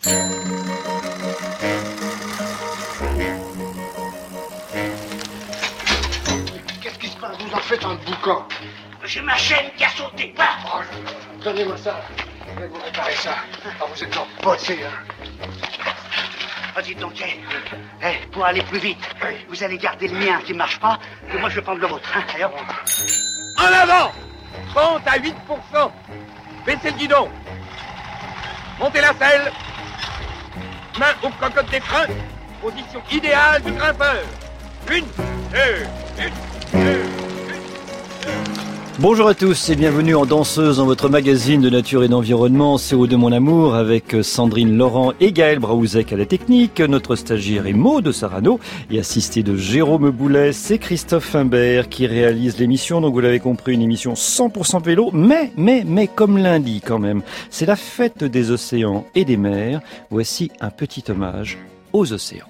Qu'est-ce qui se passe? Vous en faites un boucan. J'ai ma chaîne qui a sauté. Oh, donnez-moi ça. Je vais vous réparer ça. Ah, vous êtes en bossé, hein. Oh, dites donc, pour aller plus vite, vous allez garder le mien qui marche pas, et moi je vais prendre le vôtre. Hein, allez, hop. En avant! 30 à 8%. Baissez le guidon. Montez la selle. Main aux cocottes des freins. Position idéale du grimpeur. Une, deux. Bonjour à tous et bienvenue en Danseuse dans votre magazine de nature et d'environnement CO2 Mon Amour avec Sandrine Laurent et Gaël Braouzek à la technique. Notre stagiaire est Maud Sarano et assisté de Jérôme Boulet, c'est Christophe Fimbert qui réalise l'émission. Donc vous l'avez compris, une émission 100% vélo, mais comme lundi quand même, c'est la fête des océans et des mers. Voici un petit hommage aux océans.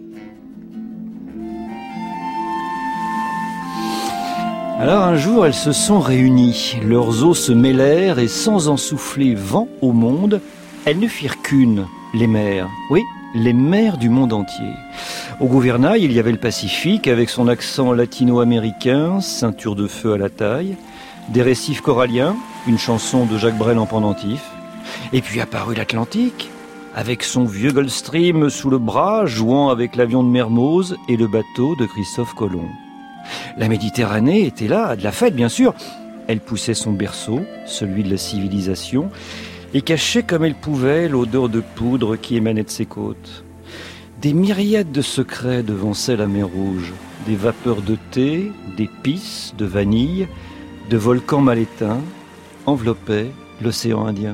Alors un jour, elles se sont réunies, leurs eaux se mêlèrent et sans en souffler vent au monde, elles ne firent qu'une, les mers. Oui, les mers du monde entier. Au gouvernail, il y avait le Pacifique avec son accent latino-américain, ceinture de feu à la taille, des récifs coralliens, une chanson de Jacques Brel en pendentif, et puis apparut l'Atlantique, avec son vieux Gulfstream sous le bras, jouant avec l'avion de Mermoz et le bateau de Christophe Colomb. La Méditerranée était là, de la fête bien sûr. Elle poussait son berceau, celui de la civilisation, et cachait comme elle pouvait l'odeur de poudre qui émanait de ses côtes. Des myriades de secrets devançaient la mer Rouge, des vapeurs de thé, d'épices, de vanille, de volcans mal éteints, enveloppaient l'océan Indien.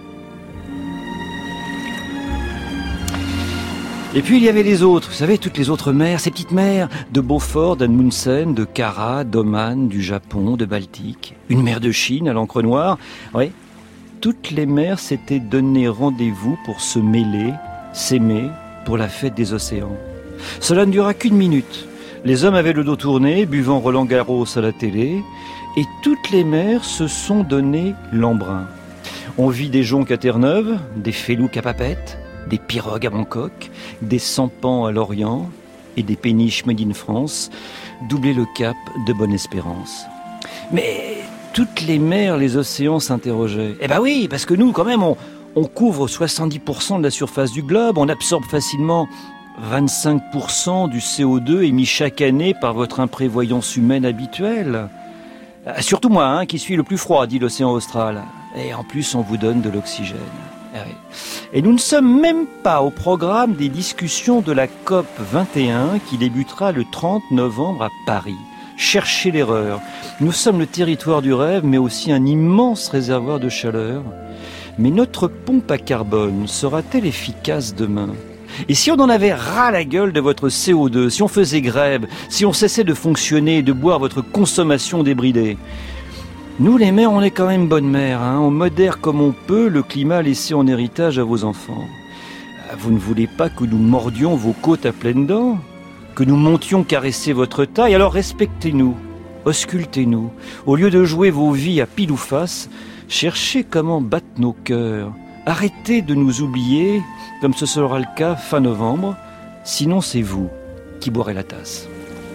Et puis il y avait les autres, vous savez, toutes les autres mers, ces petites mers de Beaufort, d'Amundsen, de Kara, d'Oman, du Japon, de Baltique, une mer de Chine à l'encre noire. Oui, toutes les mers s'étaient donné rendez-vous pour se mêler, s'aimer pour la fête des océans. Cela ne dura qu'une minute. Les hommes avaient le dos tourné, buvant Roland Garros à la télé, et toutes les mers se sont donné l'embrun. On vit des jonques à Terre-Neuve, des félouques à Papeete, des pirogues à Bangkok, des sampans à Lorient et des péniches made in France, doubler le cap de Bonne-Espérance. Mais toutes les mers, les océans s'interrogeaient. Eh ben oui, parce que nous, quand même, on couvre 70% de la surface du globe, on absorbe facilement 25% du CO2 émis chaque année par votre imprévoyance humaine habituelle. Surtout moi, qui suis le plus froid, dit l'océan austral. Et en plus, on vous donne de l'oxygène. Et nous ne sommes même pas au programme des discussions de la COP 21 qui débutera le 30 novembre à Paris. Cherchez l'erreur. Nous sommes le territoire du rêve, mais aussi un immense réservoir de chaleur. Mais notre pompe à carbone sera-t-elle efficace demain ? Et si on en avait ras la gueule de votre CO2, si on faisait grève, si on cessait de fonctionner et de boire votre consommation débridée ? Nous, les mères, on est quand même bonnes mères, On modère comme on peut le climat laissé en héritage à vos enfants. Vous ne voulez pas que nous mordions vos côtes à pleines dents ? Que nous montions caresser votre taille ? Alors respectez-nous, auscultez-nous. Au lieu de jouer vos vies à pile ou face, cherchez comment battent nos cœurs. Arrêtez de nous oublier, comme ce sera le cas fin novembre. Sinon, c'est vous qui boirez la tasse.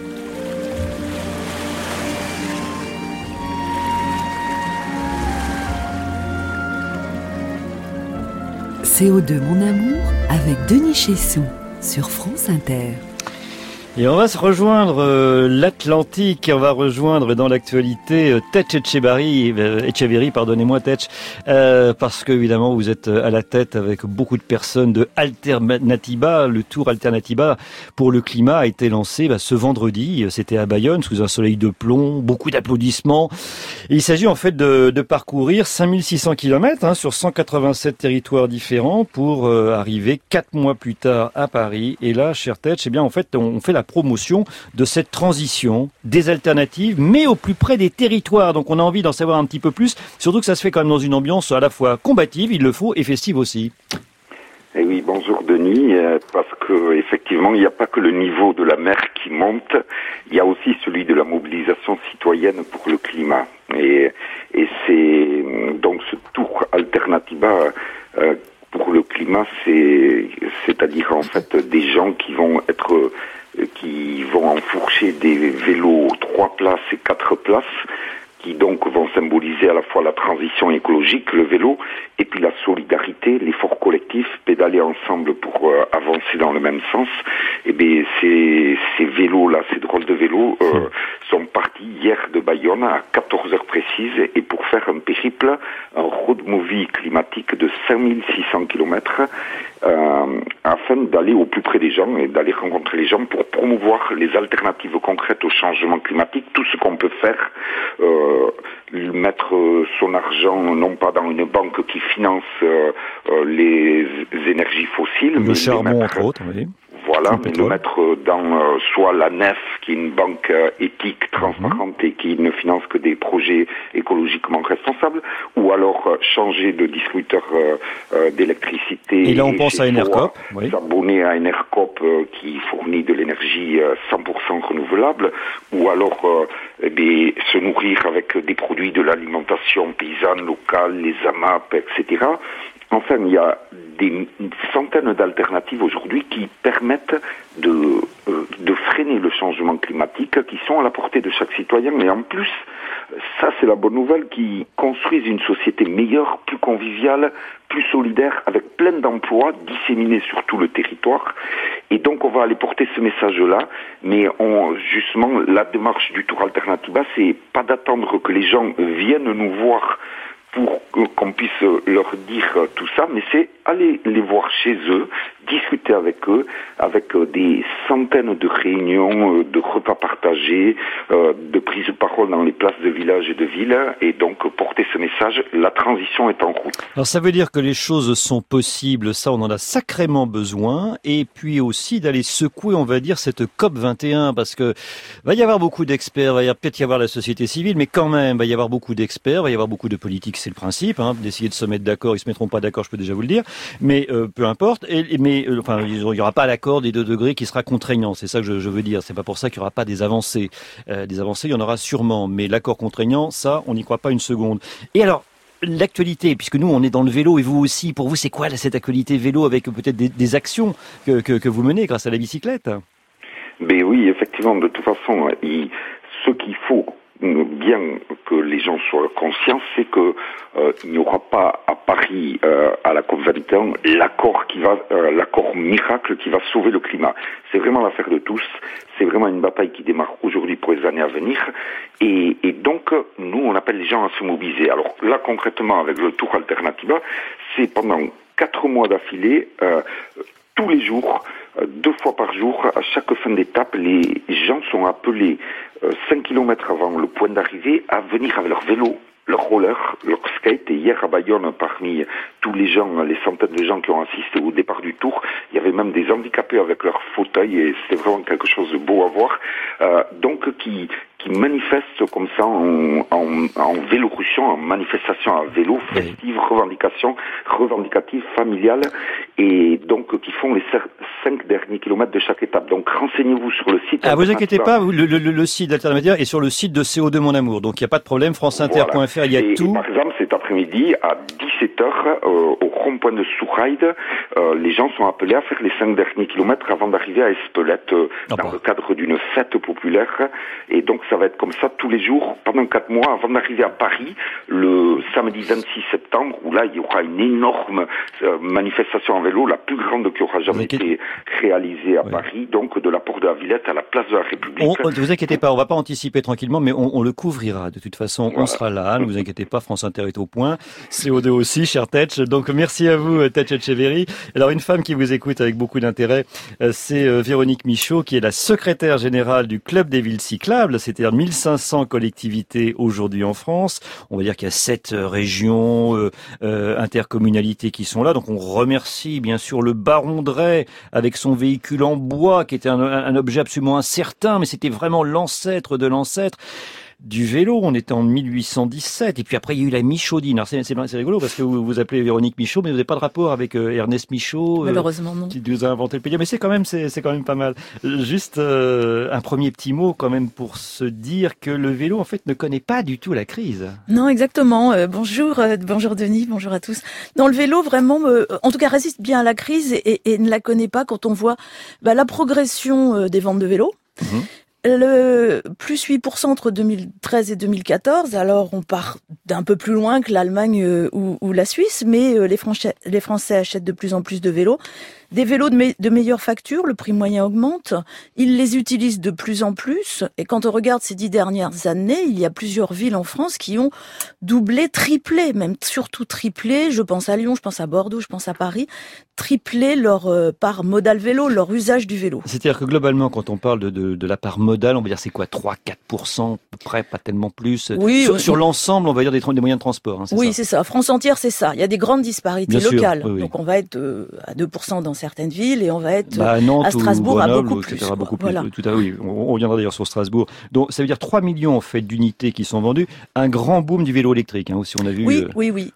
CO2 Mon Amour avec Denis Chessou sur France Inter. Et on va se rejoindre l'Atlantique, on va rejoindre dans l'actualité Tetch Etcheverry, pardonnez-moi Tetch, parce que évidemment vous êtes à la tête avec beaucoup de personnes de Alternatiba. Le tour Alternatiba pour le climat a été lancé ce vendredi, c'était à Bayonne sous un soleil de plomb, beaucoup d'applaudissements. Et il s'agit en fait de parcourir 5600 km sur 187 territoires différents pour arriver 4 mois plus tard à Paris. Et là, cher Tetch, en fait on fait la promotion de cette transition des alternatives, mais au plus près des territoires. Donc on a envie d'en savoir un petit peu plus, surtout que ça se fait quand même dans une ambiance à la fois combative, il le faut, et festive aussi. Eh oui, bonjour Denis, parce que effectivement, il n'y a pas que le niveau de la mer qui monte, il y a aussi celui de la mobilisation citoyenne pour le climat. Et c'est donc ce tour Alternatiba pour le climat, c'est-à-dire en fait des gens qui vont enfourcher des vélos 3 places et 4 places, qui donc vont symboliser à la fois la transition écologique, le vélo, et puis la solidarité, l'effort collectif, pédaler ensemble pour avancer dans le même sens. Et bien ces vélos-là, ces drôles de vélos, sont partis hier de Bayonne à 14 heures précises, et pour faire un périple, un road movie climatique de 5600 kilomètres, afin d'aller au plus près des gens et d'aller rencontrer les gens pour promouvoir les alternatives concrètes au changement climatique, tout ce qu'on peut faire, mettre son argent non pas dans une banque qui finance les énergies fossiles, le charbon entre autres, oui. Voilà, mais le mettre dans soit la NEF, qui est une banque éthique, transparente et qui ne finance que des projets écologiquement responsables, ou alors changer de distributeur d'électricité. Et là, on pense à Enercop. Oui. S'abonner à Enercop qui fournit de l'énergie 100% renouvelable, ou alors se nourrir avec des produits de l'alimentation paysanne locale, les AMAP, etc. Enfin, il y a des centaines d'alternatives aujourd'hui qui permettent de freiner le changement climatique, qui sont à la portée de chaque citoyen. Et en plus, ça c'est la bonne nouvelle, qui construisent une société meilleure, plus conviviale, plus solidaire, avec plein d'emplois disséminés sur tout le territoire. Et donc on va aller porter ce message-là, mais justement, la démarche du Tour Alternativa, c'est pas d'attendre que les gens viennent nous voir pour qu'on puisse leur dire tout ça, mais c'est aller les voir chez eux, discuter avec eux, avec des centaines de réunions, de repas partagés, de prises de parole dans les places de villages et de villes, et donc porter ce message, la transition est en route. Alors ça veut dire que les choses sont possibles, ça on en a sacrément besoin, et puis aussi d'aller secouer, on va dire, cette COP 21, parce que va y avoir beaucoup d'experts, va peut-être y avoir la société civile, mais quand même, va y avoir beaucoup d'experts, va y avoir beaucoup de politiques, c'est le principe, d'essayer de se mettre d'accord, ils se mettront pas d'accord, je peux déjà vous le dire, mais peu importe, enfin, il y aura pas l'accord des 2 degrés qui sera contraignant, c'est ça que je veux dire, c'est pas pour ça qu'il y aura pas des avancées. Des avancées, il y en aura sûrement, mais l'accord contraignant, ça, on n'y croit pas une seconde. Et alors, l'actualité, puisque nous, on est dans le vélo, et vous aussi, pour vous, c'est quoi cette actualité vélo, avec peut-être des actions que vous menez grâce à la bicyclette? Ben oui, effectivement, de toute façon, ce qu'il faut bien que les gens soient conscients, c'est que il n'y aura pas à Paris à la COP21 l'accord miracle qui va sauver le climat. C'est vraiment l'affaire de tous. C'est vraiment une bataille qui démarre aujourd'hui pour les années à venir. Et donc nous, on appelle les gens à se mobiliser. Alors là, concrètement, avec le Tour Alternativa, c'est pendant 4 mois d'affilée, tous les jours, 2 fois par jour, à chaque fin d'étape, les gens sont appelés 5 kilomètres avant le point d'arrivée à venir avec leur vélo, leur roller, leur skate. Et hier à Bayonne, parmi tous les gens, les centaines de gens qui ont assisté au départ du Tour, il y avait même des handicapés avec leur fauteuil, et c'était vraiment quelque chose de beau à voir. Donc qui manifestent comme ça en Vélorussion, en manifestation à vélo, festive, revendicative, familiale, et donc qui font les 5 derniers kilomètres de chaque étape. Donc renseignez-vous sur le site. Ah, vous inquiétez pas, le site d'Alternativa est sur le site de CO2 Mon Amour, donc il n'y a pas de problème, franceinter.fr, voilà. Il y a tout. Et par exemple, cet après-midi, à 17h, au rond-point de Souraïde, les gens sont appelés à faire les 5 derniers kilomètres avant d'arriver à Espelette, dans le cadre d'une fête populaire. Et donc ça va être comme ça tous les jours, pendant 4 mois, avant d'arriver à Paris, le samedi 26 septembre, où là, il y aura une énorme manifestation en vélo, la plus grande qui aura jamais été réalisée à Paris, donc de la Porte de la Villette à la place de la République. Ne vous inquiétez pas, on va pas anticiper tranquillement, mais on le couvrira de toute façon. Voilà. On sera là, ne vous inquiétez pas, France Inter est au point. CO2 aussi, cher Tetch. Donc merci à vous, Tetch Etcheverry. Alors une femme qui vous écoute avec beaucoup d'intérêt, c'est Véronique Michaud, qui est la secrétaire générale du Club des villes cyclables, c'est-à-dire 1500 collectivités aujourd'hui en France. On va dire qu'il y a 7 régions, intercommunalités qui sont là. Donc on remercie bien sûr le baron Drey avec son véhicule en bois qui était un objet absolument incertain, mais c'était vraiment l'ancêtre de l'ancêtre. du vélo. On était en 1817 et puis après il y a eu la Michaudine. Alors c'est rigolo parce que vous appelez Véronique Michaud, mais vous n'avez pas de rapport avec Ernest Michaud. Malheureusement non. Qui nous a inventé le pédia, mais c'est quand même pas mal. Juste un premier petit mot quand même pour se dire que le vélo en fait ne connaît pas du tout la crise. Non, exactement. Bonjour Denis, bonjour à tous. Non, le vélo vraiment, en tout cas résiste bien à la crise et ne la connaît pas quand on voit la progression des ventes de vélos. Le plus 8% entre 2013 et 2014, alors on part d'un peu plus loin que l'Allemagne ou la Suisse, mais les Français achètent de plus en plus de vélos. Des vélos de meilleure facture, le prix moyen augmente, ils les utilisent de plus en plus, et quand on regarde ces 10 dernières années, il y a plusieurs villes en France qui ont doublé, triplé, même surtout triplé, je pense à Lyon, je pense à Bordeaux, je pense à Paris, triplé leur part modale vélo, leur usage du vélo. C'est-à-dire que globalement, quand on parle de la part modale, on va dire c'est quoi, 3-4% à peu près, pas tellement plus. Oui, sur l'ensemble, on va dire des moyens de transport. Hein, c'est ça. France entière, c'est ça. Il y a des grandes disparités bien locales. Sûr, oui. Donc on va être à 2% dans certaines villes et on va être Nantes à Strasbourg ou Grenoble, à beaucoup plus. Voilà. Tout à oui, on reviendra d'ailleurs sur Strasbourg. Donc ça veut dire 3 millions en fait d'unités qui sont vendues. Un grand boom du vélo électrique, hein, aussi on a vu. Oui.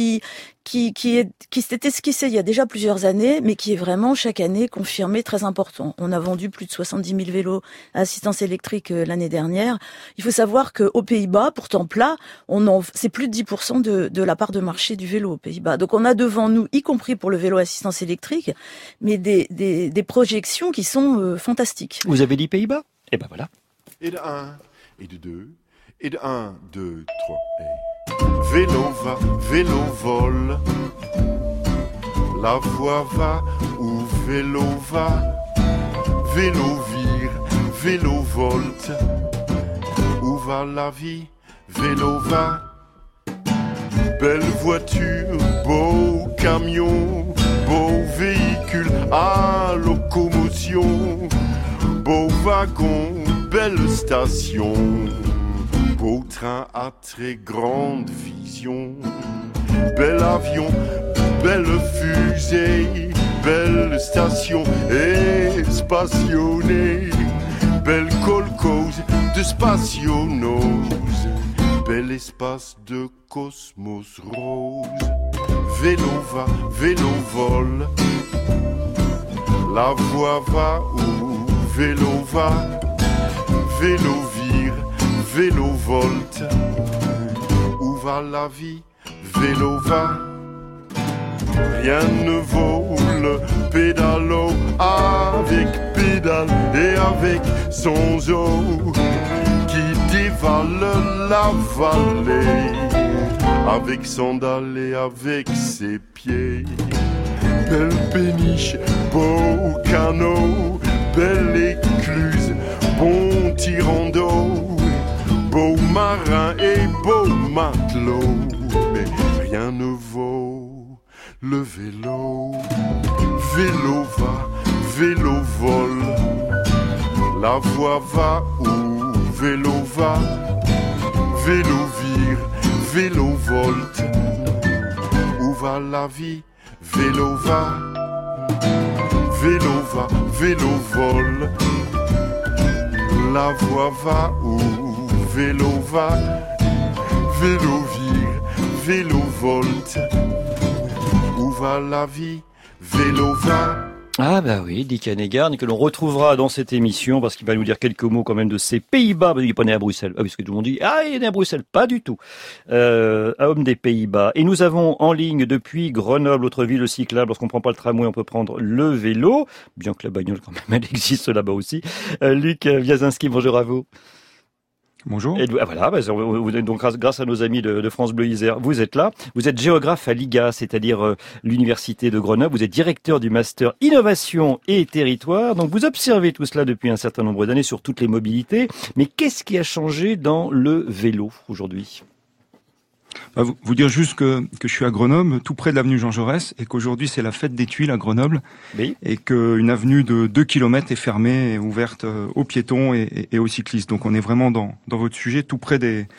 Qui s'était esquissé il y a déjà plusieurs années, mais qui est vraiment chaque année confirmé très important. On a vendu plus de 70 000 vélos à assistance électrique l'année dernière. Il faut savoir qu'aux Pays-Bas, pourtant plat, c'est plus de 10% de la part de marché du vélo aux Pays-Bas. Donc on a devant nous, y compris pour le vélo à assistance électrique, mais des projections qui sont fantastiques. Vous avez dit Pays-Bas ? Eh ben voilà. Et de 1, et de 2, et de 1, 2, 3, et... Vélo va, vélo vole, la voie va où vélo va, vélo vire, vélo volte, où va la vie, vélo va. Belle voiture, beau camion, beau véhicule à locomotion, beau wagon, belle station. Beau train à très grande vision, bel avion, belle fusée, belle station espationnée, belle colcose de spationose, bel espace de cosmos rose. Vélo va, vélo vole, la voie va où vélo va, vélo vire, vélo volte, où va la vie, vélo va. Rien ne vaut le pédalo avec pédale et avec son zoo qui dévale la vallée avec sandales et avec ses pieds. Belle péniche, beau canot, belle écluse, bon tirant d'eau, beau marin et beau matelot, mais rien ne vaut le vélo. Vélo va, vélo vole, la voie va où vélo va, vélo vire, vélo volte, où va la vie, vélo va, vélo va, vélo vole, la voie va où vélo va, vélo vire, vélo volte, où va la vie, vélo va. Ah bah oui, Dick Hanegard, que l'on retrouvera dans cette émission parce qu'il va nous dire quelques mots quand même de ces Pays-Bas. Il n'est pas né à Bruxelles. Ah, parce que tout le monde dit, il est né à Bruxelles. Pas du tout. Homme des Pays-Bas. Et nous avons en ligne depuis Grenoble, autre ville cyclable. Lorsqu'on prend pas le tramway, on peut prendre le vélo. Bien que la bagnole quand même, elle existe là-bas aussi. Luc Wiazinski, bonjour à vous. Bonjour. Et voilà, donc grâce à nos amis de France Bleu Isère, vous êtes là. Vous êtes géographe à l'IGA, c'est-à-dire l'université de Grenoble. Vous êtes directeur du master Innovation et Territoire. Donc vous observez tout cela depuis un certain nombre d'années sur toutes les mobilités. Mais qu'est-ce qui a changé dans le vélo aujourd'hui ? Vous dire juste que je suis à Grenoble, tout près de l'avenue Jean Jaurès, et qu'aujourd'hui c'est la fête des tuiles à Grenoble, oui. Et qu'une avenue de 2 km est fermée et ouverte aux piétons et aux cyclistes. Donc on est vraiment dans votre sujet, tout près des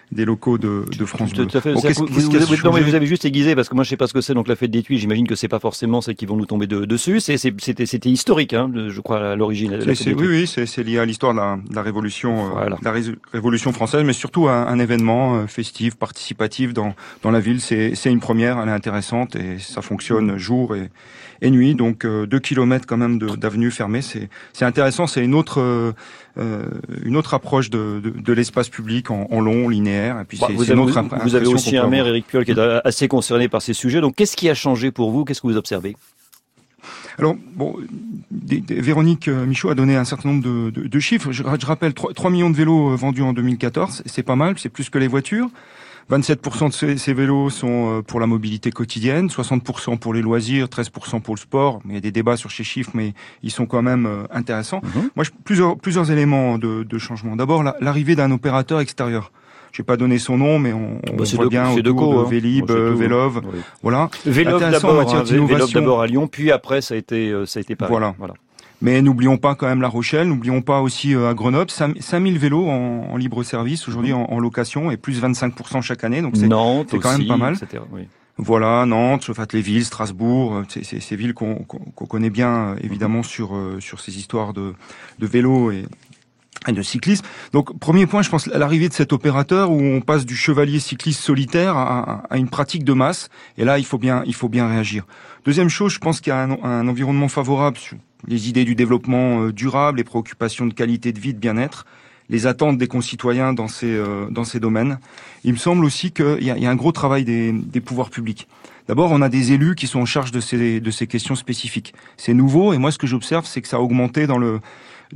locaux de France Bleu. Tout à fait. Bon, vous avez juste aiguisé, parce que moi je sais pas ce que c'est, donc la fête des Tuiles, j'imagine que c'est pas forcément celles qui vont nous tomber dessus. C'était historique, hein, je crois, à l'origine. Oui, c'est lié à l'histoire de la Révolution, la Révolution française, mais surtout un événement festif, participatif dans la ville. C'est une première, elle est intéressante et ça fonctionne jour et nuit. Donc 2 kilomètres quand même d'avenues fermées, c'est intéressant. C'est une autre approche de l'espace public en long, linéaire. Et puis vous avez aussi un maire, Éric Piolle, qui est assez concerné par ces sujets. Donc qu'est-ce qui a changé pour vous? Qu'est-ce que vous observez? Alors, Véronique Michaud a donné un certain nombre de chiffres. Je rappelle 3 millions de vélos vendus en 2014. C'est pas mal, c'est plus que les voitures. 27% de ces vélos sont pour la mobilité quotidienne, 60% pour les loisirs, 13% pour le sport. Il y a des débats sur ces chiffres, mais ils sont quand même intéressants. Moi, plusieurs éléments de changement. D'abord, l'arrivée d'un opérateur extérieur. Je vais pas donner son nom, mais on voit bien autour de Vélib, Vélov, oui. Voilà. Vélov d'abord à Lyon, puis après ça a été pareil. Voilà. Mais n'oublions pas quand même La Rochelle, n'oublions pas aussi à Grenoble, 5000 vélos en libre service aujourd'hui en location et plus 25% chaque annine, donc c'est quand même pas mal. Oui. Voilà, Nantes, les villes, Strasbourg, ces villes qu'on connaît bien évidemment sur ces histoires de vélos et de cyclisme. Donc, premier point, je pense, à l'arrivée de cet opérateur où on passe du chevalier cycliste solitaire à une pratique de masse. Et là, il faut bien réagir. Deuxième chose, je pense qu'il y a un environnement favorable sur les idées du développement durable, les préoccupations de qualité de vie, de bien-être, les attentes des concitoyens dans ces domaines. Il me semble aussi qu'il y a un gros travail des pouvoirs publics. D'abord, on a des élus qui sont en charge de ces questions spécifiques. C'est nouveau, et moi, ce que j'observe, c'est que ça a augmenté dans le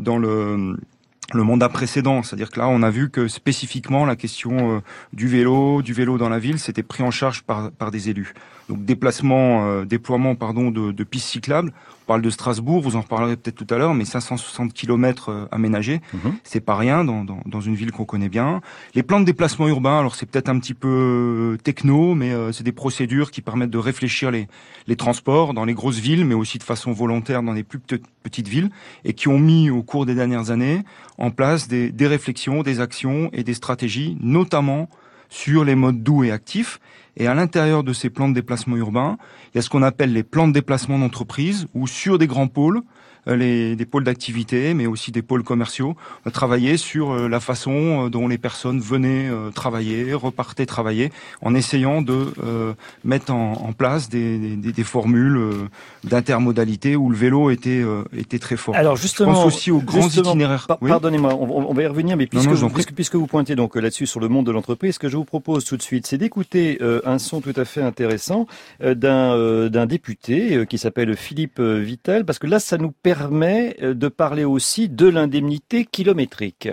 mandat précédent, c'est-à-dire que là, on a vu que spécifiquement la question du vélo dans la ville, c'était pris en charge par des élus. Donc déploiement de pistes cyclables. On parle de Strasbourg, vous en reparlerez peut-être tout à l'heure, mais 560 km aménagés, c'est pas rien dans une ville qu'on connaît bien. Les plans de déplacement urbain, alors c'est peut-être un petit peu techno, mais c'est des procédures qui permettent de réfléchir les transports dans les grosses villes, mais aussi de façon volontaire dans les plus petites villes, et qui ont mis au cours des dernières années en place des réflexions, des actions et des stratégies, notamment sur les modes doux et actifs. Et à l'intérieur de ces plans de déplacement urbain, il y a ce qu'on appelle les plans de déplacement d'entreprise, où sur des grands pôles, des pôles d'activité, mais aussi des pôles commerciaux, on a travaillé sur la façon dont les personnes venaient travailler, repartaient travailler, en essayant de mettre en place des formules d'intermodalité où le vélo était très fort. Alors justement, je pense aussi aux grands itinéraires. Pardonnez-moi, on va y revenir, mais puisque vous pointez donc là-dessus sur le monde de l'entreprise, ce que je vous propose tout de suite, c'est d'écouter un son tout à fait intéressant d'un député qui s'appelle Philippe Vitel, parce que là, ça nous permet de parler aussi de l'indemnité kilométrique.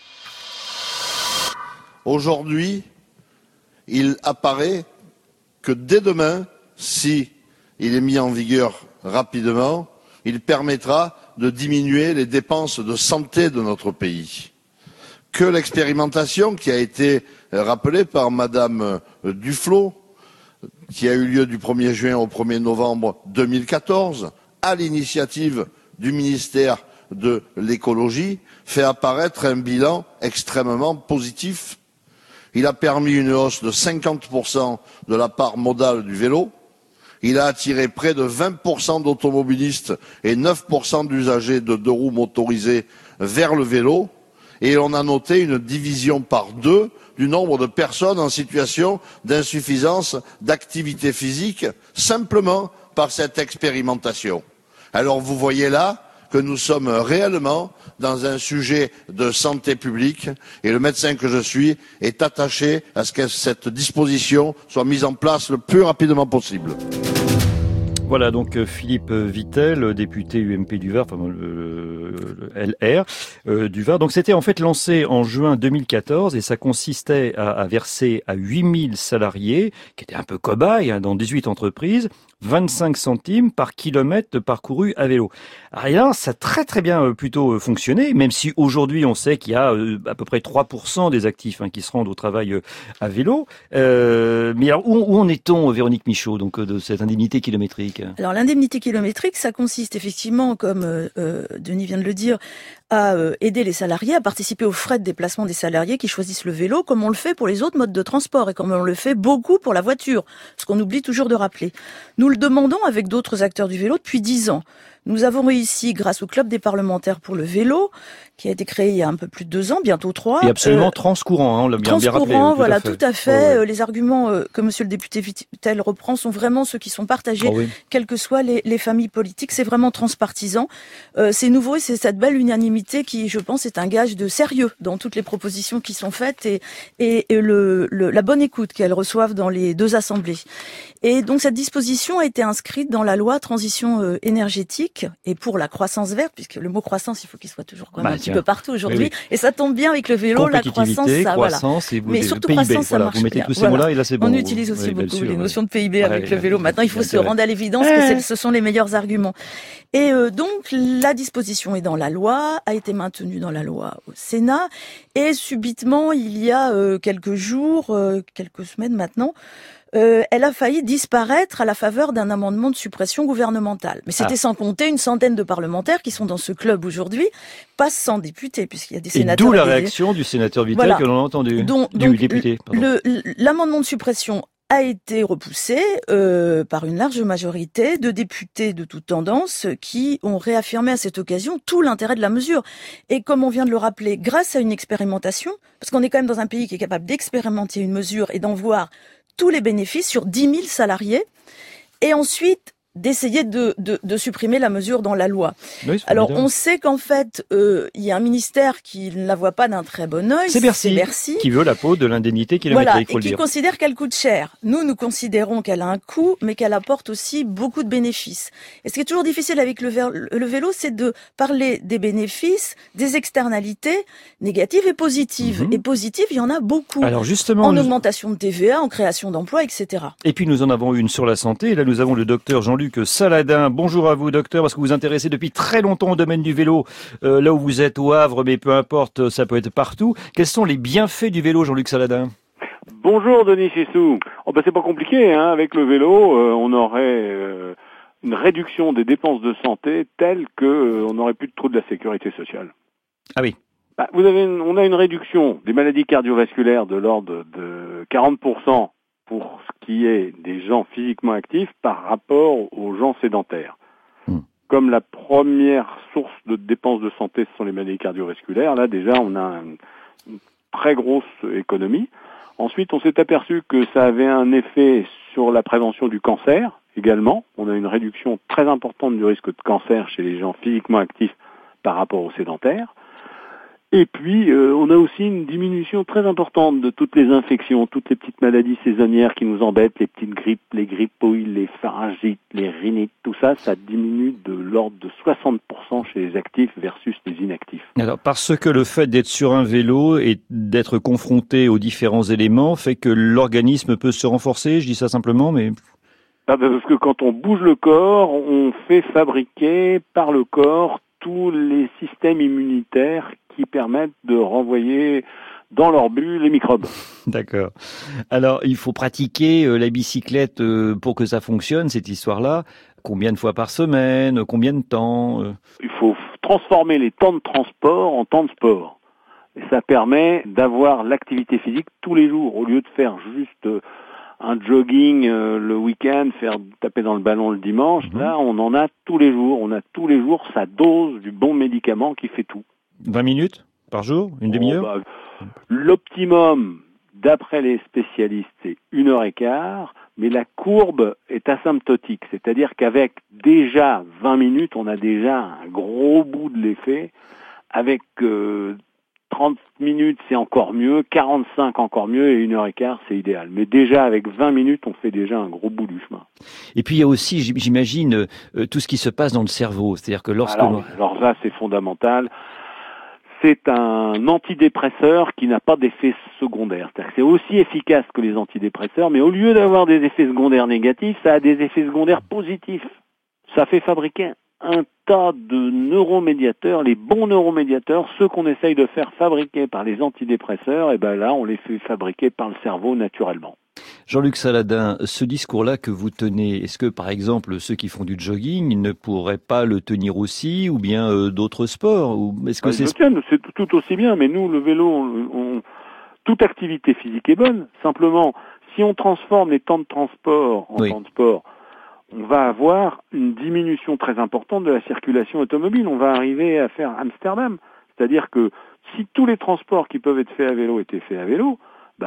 Aujourd'hui, il apparaît que dès demain, si il est mis en vigueur rapidement, il permettra de diminuer les dépenses de santé de notre pays. Que l'expérimentation qui a été rappelée par Madame Duflot, qui a eu lieu du 1er juin au 1er novembre 2014, à l'initiative du ministère de l'écologie, fait apparaître un bilan extrêmement positif. Il a permis une hausse de 50% de la part modale du vélo. Il a attiré près de 20% d'automobilistes et 9% d'usagers de deux roues motorisées vers le vélo. Et on a noté une division par 2 du nombre de personnes en situation d'insuffisance d'activité physique, simplement par cette expérimentation. Alors vous voyez là que nous sommes réellement dans un sujet de santé publique et le médecin que je suis est attaché à ce que cette disposition soit mise en place le plus rapidement possible. Voilà donc Philippe Vitel, député UMP du Var, enfin le LR du Var. Donc c'était en fait lancé en juin 2014 et ça consistait à verser à 8000 salariés, qui étaient un peu cobayes dans 18 entreprises, 25 centimes par kilomètre parcouru à vélo. Alors, ça a très très bien plutôt fonctionné, même si aujourd'hui on sait qu'il y a à peu près 3% des actifs qui se rendent au travail à vélo. Mais alors, où en est-on, Véronique Michaud, donc de cette indemnité kilométrique? Alors l'indemnité kilométrique, ça consiste effectivement, comme Denis vient de le dire, à aider les salariés à participer aux frais de déplacement des salariés qui choisissent le vélo, comme on le fait pour les autres modes de transport et comme on le fait beaucoup pour la voiture, ce qu'on oublie toujours de rappeler. Nous le demandons avec d'autres acteurs du vélo depuis 10 ans. Nous avons réussi, grâce au Club des parlementaires pour le vélo, qui a été créé il y a un peu plus de 2 ans, bientôt 3. Et absolument transcourant, on l'a bien rappelé. Transcourant, voilà, tout à fait. Ouais. Les arguments que monsieur le député Vittel reprend sont vraiment ceux qui sont partagés, quelles que soient les familles politiques. C'est vraiment transpartisan. C'est nouveau et c'est cette belle unanimité qui, je pense, est un gage de sérieux dans toutes les propositions qui sont faites et la bonne écoute qu'elles reçoivent dans les 2 assemblées. Et donc cette disposition a été inscrite dans la loi transition énergétique et pour la croissance verte, puisque le mot croissance, il faut qu'il soit toujours quand même un petit peu partout aujourd'hui. Oui. Et ça tombe bien avec le vélo, la croissance, ça, croissance voilà. Mais surtout PIB, croissance, ça marche vous mettez bien. tous ces mots-là et là c'est bon. On utilise aussi beaucoup les notions de PIB avec le vélo. Maintenant, il faut se rendre à l'évidence que ce sont les meilleurs arguments. Et donc la disposition est dans la loi, a été maintenue dans la loi au Sénat, et subitement, il y a quelques jours, quelques semaines maintenant, elle a failli disparaître à la faveur d'un amendement de suppression gouvernementale. Mais c'était sans compter une centaine de parlementaires qui sont dans ce club aujourd'hui, pas 100 députés, puisqu'il y a des sénateurs. Et d'où la réaction du sénateur Vittel que l'on a entendu, du député. L'amendement de suppression a été repoussé par une large majorité de députés de toute tendance qui ont réaffirmé à cette occasion tout l'intérêt de la mesure. Et comme on vient de le rappeler, grâce à une expérimentation, parce qu'on est quand même dans un pays qui est capable d'expérimenter une mesure et d'en voir tous les bénéfices sur 10 000 salariés, et ensuite d'essayer de supprimer la mesure dans la loi. Oui, alors on sait qu'en fait, il y a un ministère qui ne la voit pas d'un très bon œil. C'est Bercy, qui veut la peau de l'indemnité kilométrique, voilà, et qui considère qu'elle coûte cher. Nous considérons qu'elle a un coût, mais qu'elle apporte aussi beaucoup de bénéfices. Et ce qui est toujours difficile avec le vélo, c'est de parler des bénéfices, des externalités négatives et positives. Et positives, il y en a beaucoup. Alors justement, en augmentation de TVA, en création d'emplois, etc. Et puis nous en avons une sur la santé. Et là, nous avons le docteur Jean-Luc Saladin. Bonjour à vous, docteur, parce que vous vous intéressez depuis très longtemps au domaine du vélo, là où vous êtes au Havre, mais peu importe, ça peut être partout. Quels sont les bienfaits du vélo, Jean-Luc Saladin? Bonjour, Denis Chessou. C'est pas compliqué, hein. Avec le vélo, on aurait une réduction des dépenses de santé telle que on n'aurait plus de trou de la sécurité sociale. Ah oui. On a une réduction des maladies cardiovasculaires de l'ordre de 40%. Pour ce qui est des gens physiquement actifs par rapport aux gens sédentaires. Comme la première source de dépenses de santé, ce sont les maladies cardiovasculaires, là déjà on a une très grosse économie. Ensuite, on s'est aperçu que ça avait un effet sur la prévention du cancer également. On a une réduction très importante du risque de cancer chez les gens physiquement actifs par rapport aux sédentaires. Et puis, on a aussi une diminution très importante de toutes les infections, toutes les petites maladies saisonnières qui nous embêtent, les petites grippes, les grippoïdes, les pharyngites, les rhinites, tout ça, ça diminue de l'ordre de 60% chez les actifs versus les inactifs. Alors, parce que le fait d'être sur un vélo et d'être confronté aux différents éléments fait que l'organisme peut se renforcer, je dis ça simplement, mais... Parce que quand on bouge le corps, on fait fabriquer par le corps tous les systèmes immunitaires qui permettent de renvoyer dans leur but les microbes. D'accord. Alors, il faut pratiquer la bicyclette pour que ça fonctionne, cette histoire-là. Combien de fois par semaine? Combien de temps? Il faut transformer les temps de transport en temps de sport. Et ça permet d'avoir l'activité physique tous les jours, au lieu de faire juste un jogging le week-end, faire taper dans le ballon le dimanche. Là, on en a tous les jours. On a tous les jours sa dose du bon médicament qui fait tout. 20 minutes par jour? Une demi-heure? L'optimum, d'après les spécialistes, c'est 1h15, mais la courbe est asymptotique. C'est-à-dire qu'avec déjà 20 minutes, on a déjà un gros bout de l'effet. Avec 30 minutes, c'est encore mieux, 45 encore mieux, et 1h15, c'est idéal. Mais déjà, avec 20 minutes, on fait déjà un gros bout du chemin. Et puis, il y a aussi, j'imagine, tout ce qui se passe dans le cerveau. C'est-à-dire que lorsque... Alors ça, c'est fondamental. c'est un antidépresseur qui n'a pas d'effet secondaire. C'est-à-dire que c'est aussi efficace que les antidépresseurs, mais au lieu d'avoir des effets secondaires négatifs, ça a des effets secondaires positifs. Ça fait fabriquer un tas de neuromédiateurs, les bons neuromédiateurs, ceux qu'on essaye de faire fabriquer par les antidépresseurs, et ben là, on les fait fabriquer par le cerveau naturellement. Jean-Luc Saladin, ce discours-là que vous tenez, est-ce que par exemple ceux qui font du jogging ne pourraient pas le tenir aussi, ou bien d'autres sports, ou est-ce que c'est tout aussi bien, mais nous, le vélo, toute activité physique est bonne. Simplement, si on transforme les temps de transport en temps de sport, on va avoir une diminution très importante de la circulation automobile. On va arriver à faire Amsterdam. C'est-à-dire que si tous les transports qui peuvent être faits à vélo étaient faits à vélo,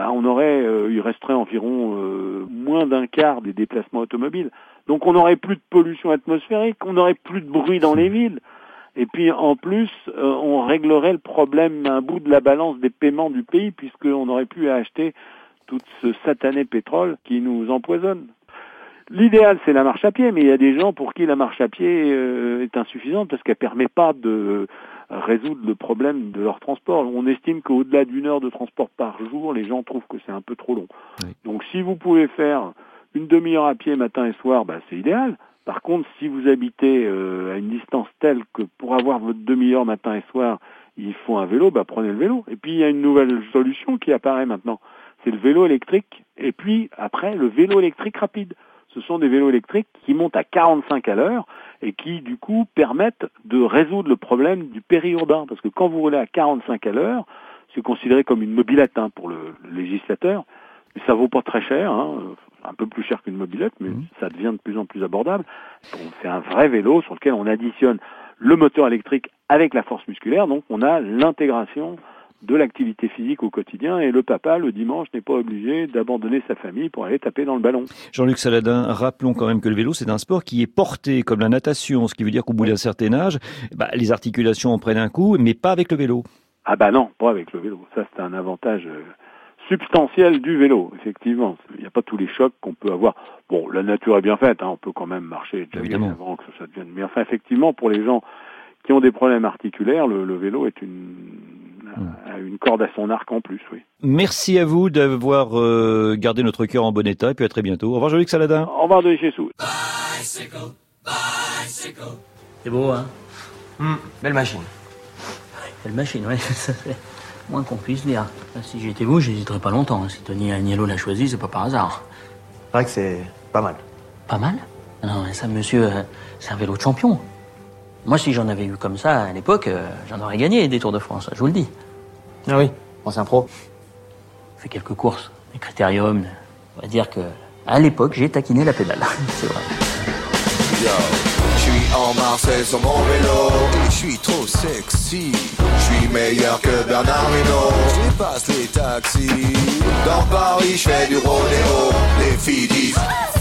il resterait environ moins d'un quart des déplacements automobiles. Donc on n'aurait plus de pollution atmosphérique, on n'aurait plus de bruit dans les villes. Et puis en plus, on réglerait le problème à un bout de la balance des paiements du pays, puisqu'on n'aurait plus à acheter tout ce satané pétrole qui nous empoisonne. L'idéal, c'est la marche à pied, mais il y a des gens pour qui la marche à pied est insuffisante parce qu'elle permet pas de résoudre le problème de leur transport. On estime qu'au-delà d'1 heure de transport par jour, les gens trouvent que c'est un peu trop long. Oui. Donc si vous pouvez faire une demi-heure à pied matin et soir, c'est idéal. Par contre, si vous habitez à une distance telle que pour avoir votre demi-heure matin et soir, il faut un vélo, prenez le vélo. Et puis il y a une nouvelle solution qui apparaît maintenant, c'est le vélo électrique, et puis après le vélo électrique rapide. Ce sont des vélos électriques qui montent à 45 à l'heure et qui, du coup, permettent de résoudre le problème du périurbain. Parce que quand vous roulez à 45 à l'heure, c'est considéré comme une mobilette pour le législateur. Mais ça vaut pas très cher, un peu plus cher qu'une mobilette, mais ça devient de plus en plus abordable. C'est un vrai vélo sur lequel on additionne le moteur électrique avec la force musculaire. Donc, on a l'intégration de l'activité physique au quotidien, et le papa, le dimanche, n'est pas obligé d'abandonner sa famille pour aller taper dans le ballon. Jean-Luc Saladin, rappelons quand même que le vélo, c'est un sport qui est porté comme la natation, ce qui veut dire qu'au bout d'un certain âge, les articulations en prennent un coup, mais pas avec le vélo. Non, pas avec le vélo. Ça, c'est un avantage substantiel du vélo, effectivement. Il n'y a pas tous les chocs qu'on peut avoir. Bon, la nature est bien faite, on peut quand même marcher avant que ça devienne... Mais enfin, effectivement, pour les gens qui ont des problèmes articulaires, le vélo est une corde à son arc en plus, oui. Merci à vous d'avoir gardé notre cœur en bon état, et puis à très bientôt. Au revoir, Jean-Luc Saladin. Au revoir, Denis Chessou. C'est beau, hein? Belle machine. Belle machine, oui. Ça fait moins qu'on puisse dire. Si j'étais vous, j'hésiterais pas longtemps. Si Tony Agnello l'a choisi, c'est pas par hasard. C'est vrai que c'est pas mal. Pas mal? Non, mais ça, monsieur, c'est un vélo de champion. Moi, si j'en avais eu comme ça à l'époque, j'en aurais gagné des Tours de France, je vous le dis. Ah oui, c'est un pro. Fait quelques courses, des critériums. On va dire que à l'époque, j'ai taquiné la pédale. C'est vrai. Yo, je suis en Marseille sur mon vélo. Je suis trop sexy. Je suis meilleur que Bernard Hinault. Je dépasse les taxis. Dans Paris, je fais du rodéo. Les filles disent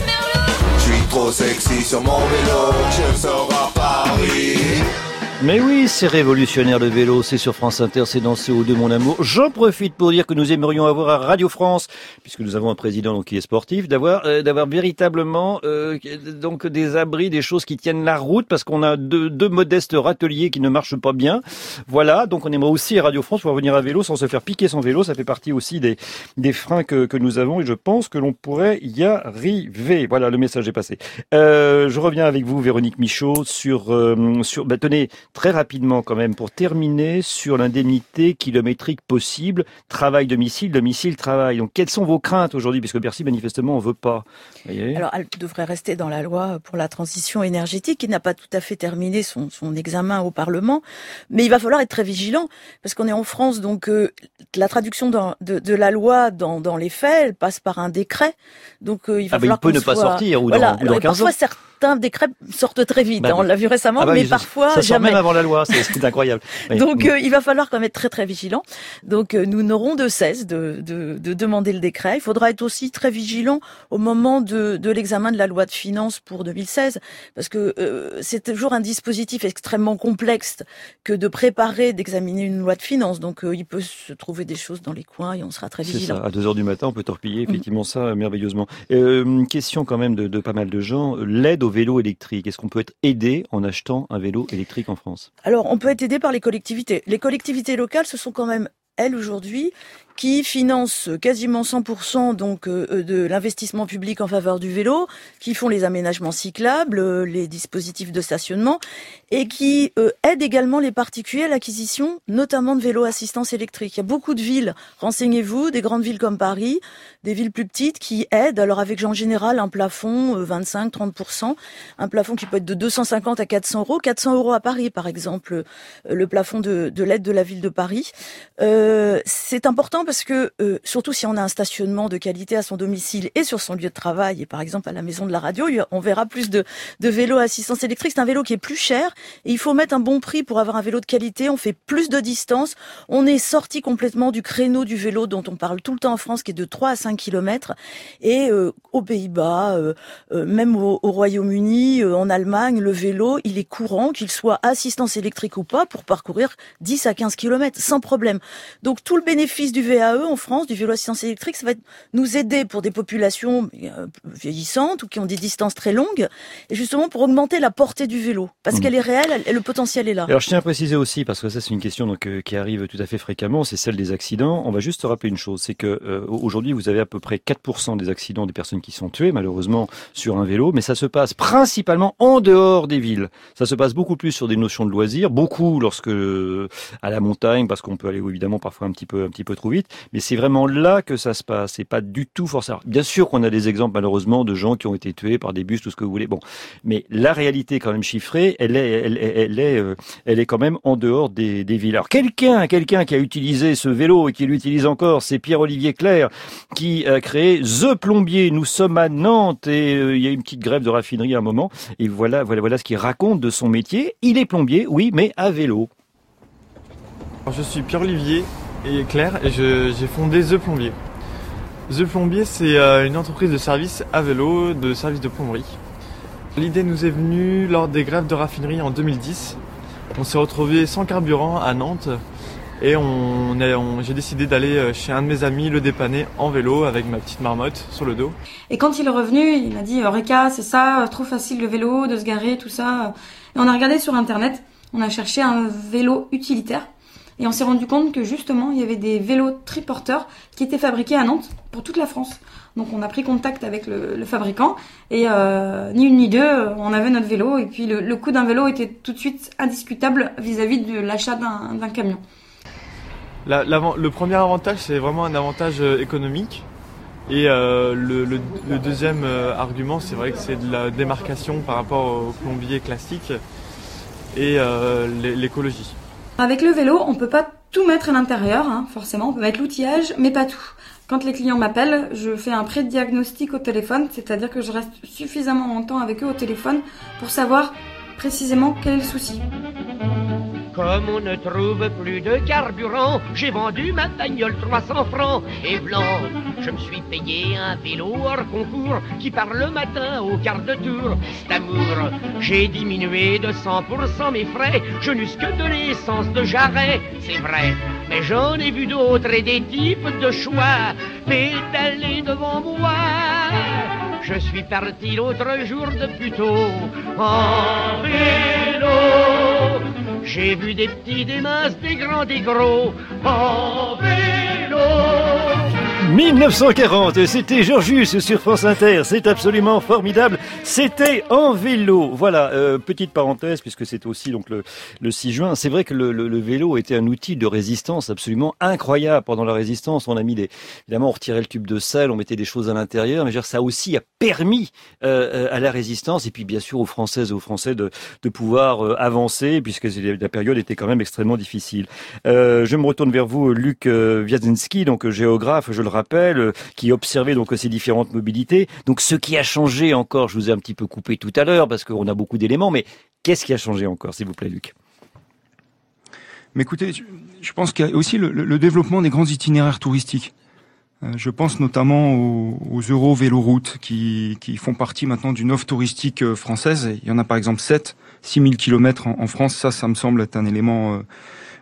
je suis trop sexy sur mon vélo. Je sors à Paris. Mais oui, c'est révolutionnaire le vélo, c'est sur France Inter, c'est dans CO2 mon amour. J'en profite pour dire que nous aimerions avoir à Radio France, puisque nous avons un président qui est sportif, d'avoir véritablement donc des abris, des choses qui tiennent la route, parce qu'on a deux modestes râteliers qui ne marchent pas bien. Voilà, donc on aimerait aussi à Radio France pouvoir venir à vélo sans se faire piquer son vélo, ça fait partie aussi des freins que nous avons, et je pense que l'on pourrait y arriver. Voilà, le message est passé. Je reviens avec vous, Véronique Michaud, sur tenez, très rapidement quand même, pour terminer sur l'indemnité kilométrique possible, travail-domicile, domicile-travail. Donc quelles sont vos craintes aujourd'hui, puisque Bercy manifestement on veut pas. Voyez. Alors elle devrait rester dans la loi pour la transition énergétique, qui n'a pas tout à fait terminé son examen au Parlement, mais il va falloir être très vigilant, parce qu'on est en France, donc la traduction de la loi dans les faits, elle passe par un décret, donc il va falloir il peut ne pas sortir, ou voilà. dans 15 ans. Parfois certains décrets sortent très vite, on l'a vu récemment, mais parfois ça jamais. Même avant la loi, c'est incroyable. Oui. Donc il va falloir quand même être très très vigilant. Donc nous n'aurons de cesse de demander le décret. Il faudra être aussi très vigilant au moment de l'examen de la loi de finances pour 2016, parce que c'est toujours un dispositif extrêmement complexe que de préparer, d'examiner une loi de finances. Donc il peut se trouver des choses dans les coins et on sera très vigilant. C'est ça. À 2h du matin, on peut torpiller effectivement ça merveilleusement. Question quand même de pas mal de gens, l'aide aux vélo électrique? Est-ce qu'on peut être aidé en achetant un vélo électrique en France? Alors, on peut être aidé par les collectivités. Les collectivités locales, ce sont quand même elles aujourd'hui qui financent quasiment 100% donc de l'investissement public en faveur du vélo, qui font les aménagements cyclables, les dispositifs de stationnement et qui aident également les particuliers à l'acquisition notamment de vélos assistance électrique. Il y a beaucoup de villes, renseignez-vous, des grandes villes comme Paris, des villes plus petites qui aident, alors avec en général un plafond 25-30%, un plafond qui peut être de 250 à 400 euros. 400 euros à Paris par exemple, le plafond de l'aide de la ville de Paris. C'est important parce que, surtout si on a un stationnement de qualité à son domicile et sur son lieu de travail, et par exemple à la maison de la radio, on verra plus de vélos à assistance électrique. C'est un vélo qui est plus cher et il faut mettre un bon prix pour avoir un vélo de qualité. On fait plus de distance. On est sorti complètement du créneau du vélo dont on parle tout le temps en France, qui est de 3 à 5 km. Et aux Pays-Bas, même au Royaume-Uni, en Allemagne, le vélo, il est courant, qu'il soit assistance électrique ou pas, pour parcourir 10 à 15 km sans problème. Donc tout le bénéfice du VAE en France, du vélo assistance électrique, ça va nous aider pour des populations vieillissantes ou qui ont des distances très longues, et justement pour augmenter la portée du vélo, parce qu'elle est réelle et le potentiel est là. Alors je tiens à préciser aussi, parce que ça c'est une question donc, qui arrive tout à fait fréquemment, c'est celle des accidents. On va juste se rappeler une chose, c'est que aujourd'hui vous avez à peu près 4% des accidents des personnes qui sont tuées malheureusement sur un vélo, mais ça se passe principalement en dehors des villes. Ça se passe beaucoup plus sur des notions de loisirs, beaucoup lorsque à la montagne, parce qu'on peut aller évidemment parfois un petit peu trop vite, mais c'est vraiment là que ça se passe, c'est pas du tout forcément. Bien sûr qu'on a des exemples malheureusement de gens qui ont été tués par des bus, tout ce que vous voulez. Bon, mais la réalité quand même chiffrée, elle est quand même en dehors des villes. Alors quelqu'un qui a utilisé ce vélo et qui l'utilise encore, c'est Pierre-Olivier Clerc qui a créé The Plombier. Nous sommes à Nantes et il y a une petite grève de raffinerie à un moment et voilà ce qu'il raconte de son métier. Il est plombier, oui, mais à vélo. Alors, je suis Pierre-Olivier et Claire et j'ai fondé The Plombier. The Plombier, c'est une entreprise de service à vélo, de service de plomberie. L'idée nous est venue lors des grèves de raffinerie en 2010. On s'est retrouvés sans carburant à Nantes et j'ai décidé d'aller chez un de mes amis le dépanner en vélo avec ma petite marmotte sur le dos. Et quand il est revenu, il m'a dit « Eureka, c'est ça, trop facile le vélo, de se garer, tout ça ». Et on a regardé sur internet, on a cherché un vélo utilitaire. Et on s'est rendu compte que justement, il y avait des vélos triporteurs qui étaient fabriqués à Nantes pour toute la France. Donc on a pris contact avec le fabricant et ni une ni deux, on avait notre vélo. Et puis le coût d'un vélo était tout de suite indiscutable vis-à-vis de l'achat d'un camion. Le premier avantage, c'est vraiment un avantage économique. Et le deuxième argument, c'est vrai que c'est de la démarcation par rapport au plombier classique et l'écologie. Avec le vélo, on peut pas tout mettre à l'intérieur, hein, forcément, on peut mettre l'outillage, mais pas tout. Quand les clients m'appellent, je fais un pré-diagnostic au téléphone, c'est-à-dire que je reste suffisamment longtemps avec eux au téléphone pour savoir précisément quel est le souci. Comme on ne trouve plus de carburant, j'ai vendu ma bagnole 300 francs et blanc. Je me suis payé un vélo hors concours qui part le matin au quart de tour. C'est amour, j'ai diminué de 100% mes frais. Je n'use que de l'essence de jarret, c'est vrai. Mais j'en ai vu d'autres et des types de choix pédaler devant moi. Je suis parti l'autre jour de Puteaux en vélo. J'ai vu des petits, des minces, des grands, des gros en vélo. 1940, c'était Georgius sur France Inter, c'est absolument formidable, c'était en vélo. Voilà, petite parenthèse, puisque c'est aussi donc le 6 juin, c'est vrai que le vélo était un outil de résistance absolument incroyable. Pendant la résistance, on a mis évidemment on retirait le tube de sel, on mettait des choses à l'intérieur, mais ça aussi a permis à la résistance, et puis bien sûr aux Françaises et aux Français de pouvoir avancer, puisque la période était quand même extrêmement difficile. Je me retourne vers vous, Luc Wiazinski, donc géographe, je le rappelle, qui observait donc ces différentes mobilités. Donc ce qui a changé encore, je vous ai un petit peu coupé tout à l'heure parce qu'on a beaucoup d'éléments, mais qu'est-ce qui a changé encore, s'il vous plaît, Luc? Mais écoutez, je pense qu'il y a aussi le développement des grands itinéraires touristiques. Je pense notamment aux Euro-Véloroutes qui font partie maintenant d'une offre touristique française. Il y en a par exemple 6 000 kilomètres en France. Ça me semble être un élément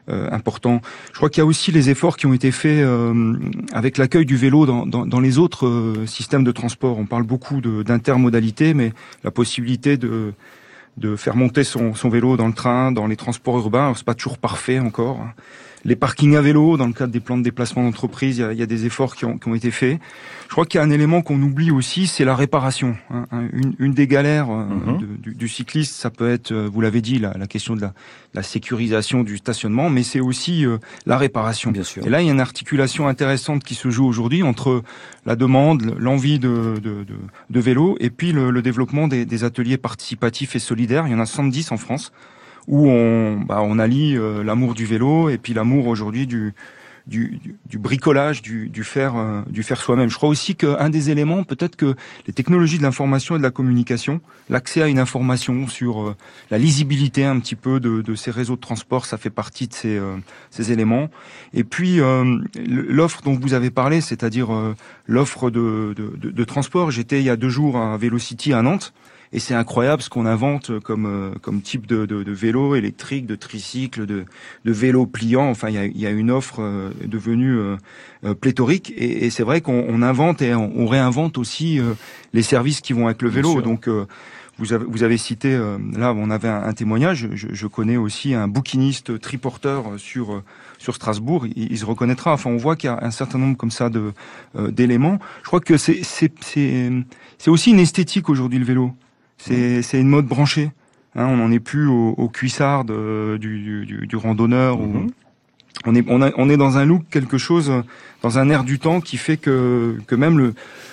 important. Je crois qu'il y a aussi les efforts qui ont été faits avec l'accueil du vélo dans les autres systèmes de transport. On parle beaucoup d'intermodalité, mais la possibilité de faire monter son vélo dans le train, dans les transports urbains, alors c'est pas toujours parfait encore. Les parkings à vélo, dans le cadre des plans de déplacement d'entreprise, il y a des efforts qui ont été faits. Je crois qu'il y a un élément qu'on oublie aussi, c'est la réparation. Une des galères du cycliste, ça peut être, vous l'avez dit, la question de la sécurisation du stationnement, mais c'est aussi la réparation. Bien sûr. Et là, il y a une articulation intéressante qui se joue aujourd'hui entre la demande, l'envie de vélo, et puis le développement des ateliers participatifs et solidaires. Il y en a 110 en France, où on allie l'amour du vélo et puis l'amour aujourd'hui du bricolage, du faire soi-même. Je crois aussi qu'un des éléments, peut-être que les technologies de l'information et de la communication, l'accès à une information sur la lisibilité un petit peu de ces réseaux de transport, ça fait partie de ces éléments. Et puis l'offre dont vous avez parlé, c'est-à-dire l'offre de transport. J'étais il y a 2 jours à Vélocity à Nantes. Et c'est incroyable ce qu'on invente comme type de vélo électrique, de tricycle, de vélo pliant. Enfin, il y a une offre devenue pléthorique. Et c'est vrai qu'on invente et on réinvente aussi les services qui vont avec le vélo. Donc, vous avez cité, là, on avait un témoignage. Je connais aussi un bouquiniste triporteur sur Strasbourg. Il se reconnaîtra. Enfin, on voit qu'il y a un certain nombre comme ça d'éléments. Je crois que c'est aussi une esthétique aujourd'hui, le vélo. C'est une mode branchée. On n'en est plus au cuissard du randonneur. On est dans un look, quelque chose, dans un air du temps qui fait que même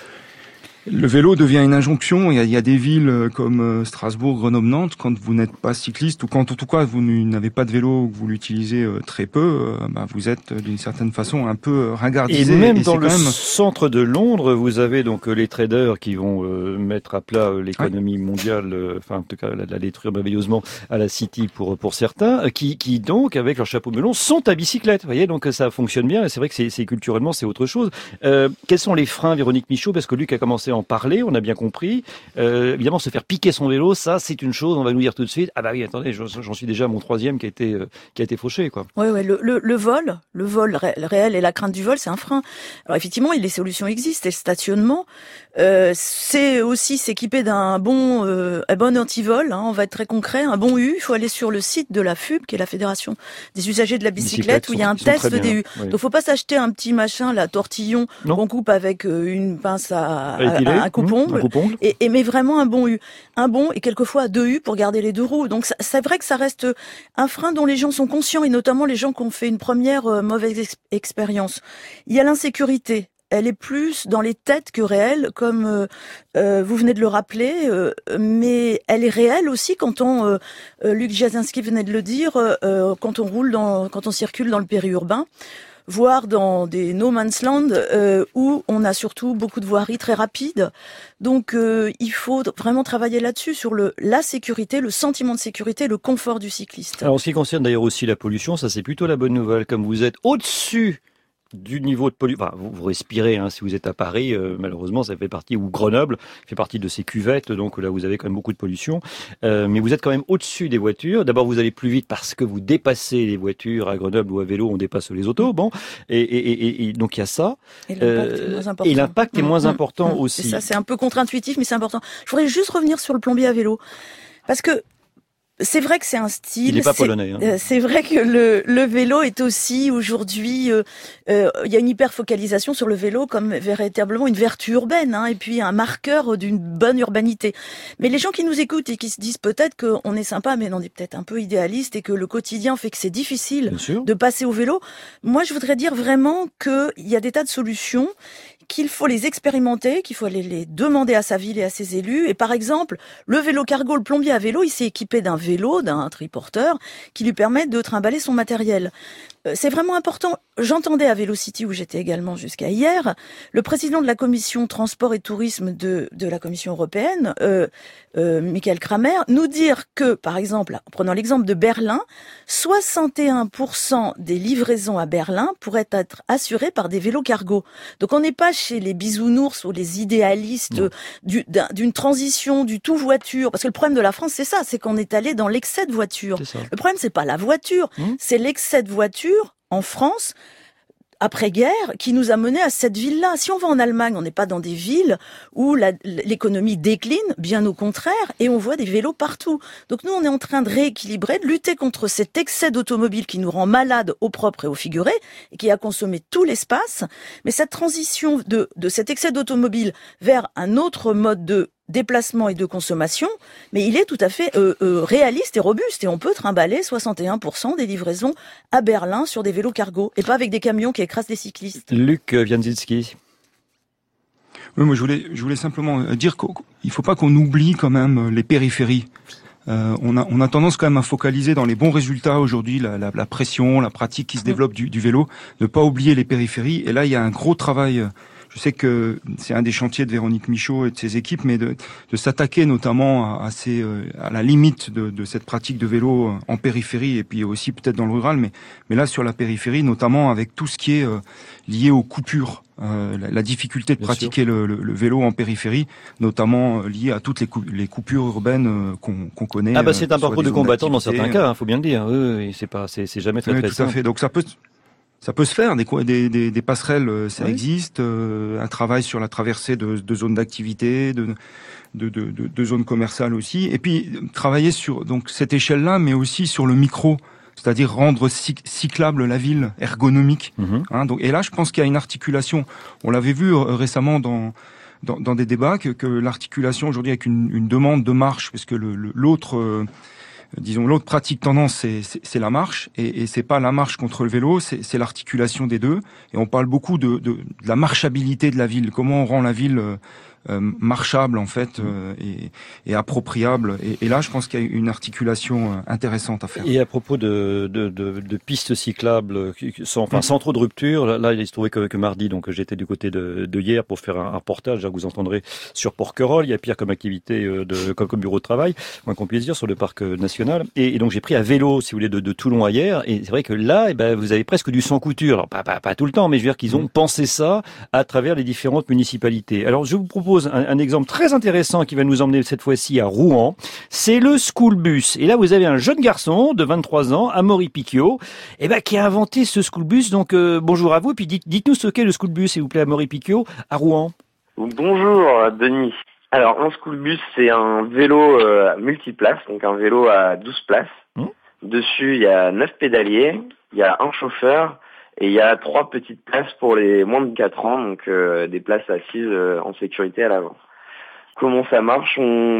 le vélo devient une injonction. Il y a des villes comme Strasbourg, Grenoble, Nantes. Quand vous n'êtes pas cycliste ou quand en tout cas vous n'avez pas de vélo ou que vous l'utilisez très peu, vous êtes d'une certaine façon un peu ringardisé. Et même dans le centre de Londres, vous avez donc les traders qui vont mettre à plat l'économie mondiale, enfin en tout cas la détruire merveilleusement à la City pour certains, qui donc avec leur chapeau melon sont à bicyclette. Vous voyez, donc ça fonctionne bien. Et c'est vrai que c'est culturellement c'est autre chose. Quels sont les freins, Véronique Michaud, parce que Luc a commencé à en parler, on a bien compris. Évidemment, se faire piquer son vélo, ça, c'est une chose. On va nous dire tout de suite. Ah bah oui, attendez, j'en suis déjà à mon 3e qui a été fauché, quoi. Ouais, le vol réel et la crainte du vol, c'est un frein. Alors effectivement, les solutions existent. Et le stationnement, c'est aussi s'équiper d'un bon antivol. On va être très concret, un bon U. Il faut aller sur le site de la FUB, qui est la Fédération des usagers de la bicyclette, où il y a un test DU. Oui. Donc, faut pas s'acheter un petit machin, la tortillon, qu'on coupe avec une pince un coupe-ongle, mais vraiment un bon U. Un bon et quelquefois 2 U pour garder les 2 roues. Donc c'est vrai que ça reste un frein dont les gens sont conscients, et notamment les gens qui ont fait une première mauvaise expérience. Il y a l'insécurité. Elle est plus dans les têtes que réelle, comme vous venez de le rappeler, mais elle est réelle aussi quand Luc Jasinski venait de le dire, quand on circule dans le périurbain, voire dans des no man's land où on a surtout beaucoup de voiries très rapides. Donc il faut vraiment travailler là-dessus, sur la sécurité, le sentiment de sécurité, le confort du cycliste. Alors en ce qui concerne d'ailleurs aussi la pollution, ça c'est plutôt la bonne nouvelle, comme vous êtes au-dessus du niveau de pollution. Enfin, vous respirez, si vous êtes à Paris, malheureusement, ça fait partie, ou Grenoble, fait partie de ces cuvettes, donc là, vous avez quand même beaucoup de pollution. Mais vous êtes quand même au-dessus des voitures. D'abord, vous allez plus vite parce que vous dépassez les voitures. À Grenoble ou à vélo, on dépasse les autos. Bon, et donc il y a ça. Et l'impact est moins important. Et l'impact est moins important aussi. Et ça, c'est un peu contre-intuitif, mais c'est important. Je voudrais juste revenir sur le plombier à vélo, parce que c'est vrai que c'est un style. Il n'est pas polonais. C'est vrai que le vélo est aussi aujourd'hui. Il y a une hyper focalisation sur le vélo comme véritablement une vertu urbaine, et puis un marqueur d'une bonne urbanité. Mais les gens qui nous écoutent et qui se disent peut-être qu'on est sympa, mais on est peut-être un peu idéaliste et que le quotidien fait que c'est difficile de passer au vélo. Moi, je voudrais dire vraiment qu'il y a des tas de solutions, qu'il faut les expérimenter, qu'il faut aller les demander à sa ville et à ses élus. Et par exemple, le vélo cargo, le plombier à vélo, il s'est équipé d'un vélo, d'un triporteur, qui lui permet de trimballer son matériel. C'est vraiment important. J'entendais à Vélocity, où j'étais également jusqu'à hier, le président de la commission transport et tourisme de la Commission européenne, Michael Kramer, nous dire que, par exemple, en prenant l'exemple de Berlin, 61% des livraisons à Berlin pourraient être assurées par des vélos cargo. Donc on n'est pas chez les bisounours ou les idéalistes d'une transition du tout voiture. Parce que le problème de la France, c'est ça, c'est qu'on est allé dans l'excès de voitures. Le problème, c'est pas la voiture, c'est l'excès de voitures en France après-guerre qui nous a mené à cette ville-là. Si on va en Allemagne, on n'est pas dans des villes où l'économie décline, bien au contraire, et on voit des vélos partout. Donc nous, on est en train de rééquilibrer, de lutter contre cet excès d'automobile qui nous rend malades au propre et au figuré, et qui a consommé tout l'espace. Mais cette transition de cet excès d'automobile vers un autre mode de déplacement et de consommation, mais il est tout à fait réaliste et robuste, et on peut trimballer 61% des livraisons à Berlin sur des vélos cargo, et pas avec des camions qui écrasent des cyclistes. Luc Wiancicki. Oui, moi je voulais simplement dire qu'il faut pas qu'on oublie quand même les périphéries. On a tendance quand même à focaliser dans les bons résultats aujourd'hui, la pression, la pratique qui se développe du vélo, ne pas oublier les périphéries, et là il y a un gros travail. Je sais que c'est un des chantiers de Véronique Michaud et de ses équipes, mais de s'attaquer notamment à la limite de cette pratique de vélo en périphérie, et puis aussi peut-être dans le rural, mais là sur la périphérie, notamment avec tout ce qui est lié aux coupures, la difficulté de pratiquer le vélo en périphérie, notamment lié à toutes les coupures urbaines qu'on connaît. Ah bah c'est un parcours de combattant dans certains cas, faut bien le dire. Oui, c'est jamais très tout simple. À fait. Donc ça peut se faire, des passerelles, ça existe, un travail sur la traversée de zones d'activité, de zones commerciales aussi, et puis travailler sur donc cette échelle-là, mais aussi sur le micro, c'est-à-dire rendre cyclable la ville, ergonomique. Donc, et là, je pense qu'il y a une articulation. On l'avait vu récemment dans des débats que l'articulation aujourd'hui avec une demande de marche, parce que l'autre pratique tendance, c'est la marche, et c'est pas la marche contre le vélo, c'est l'articulation des deux. Et on parle beaucoup de la marchabilité de la ville, comment on rend la ville marchable en fait et appropriable. Et là, je pense qu'il y a une articulation intéressante à faire. Et à propos de pistes cyclables sans trop de rupture, là il se trouvait que mardi, donc j'étais du côté de hier pour faire un reportage. Vous entendrez sur Porquerolles. Il y a pire comme activité comme bureau de travail, moins qu'on puisse dire, sur le parc national. Et donc j'ai pris à vélo, si vous voulez, de Toulon à hier. Et c'est vrai que là, vous avez presque du sans couture. Alors pas tout le temps, mais je veux dire qu'ils ont pensé ça à travers les différentes municipalités. Alors je vous propose un exemple très intéressant qui va nous emmener cette fois-ci à Rouen. C'est le school bus. Et là, vous avez un jeune garçon de 23 ans, Amaury Picchio, qui a inventé ce school bus. Donc, bonjour à vous. Et puis, dites-nous ce qu'est le school bus, s'il vous plaît, Amaury Picchio, à Rouen. Bonjour, Denis. Alors, un school bus, c'est un vélo multiplace, donc un vélo à 12 places. Dessus, il y a 9 pédaliers, il y a un chauffeur, et il y a 3 petites places pour les moins de 4 ans, donc des places assises en sécurité à l'avant. Comment ça marche?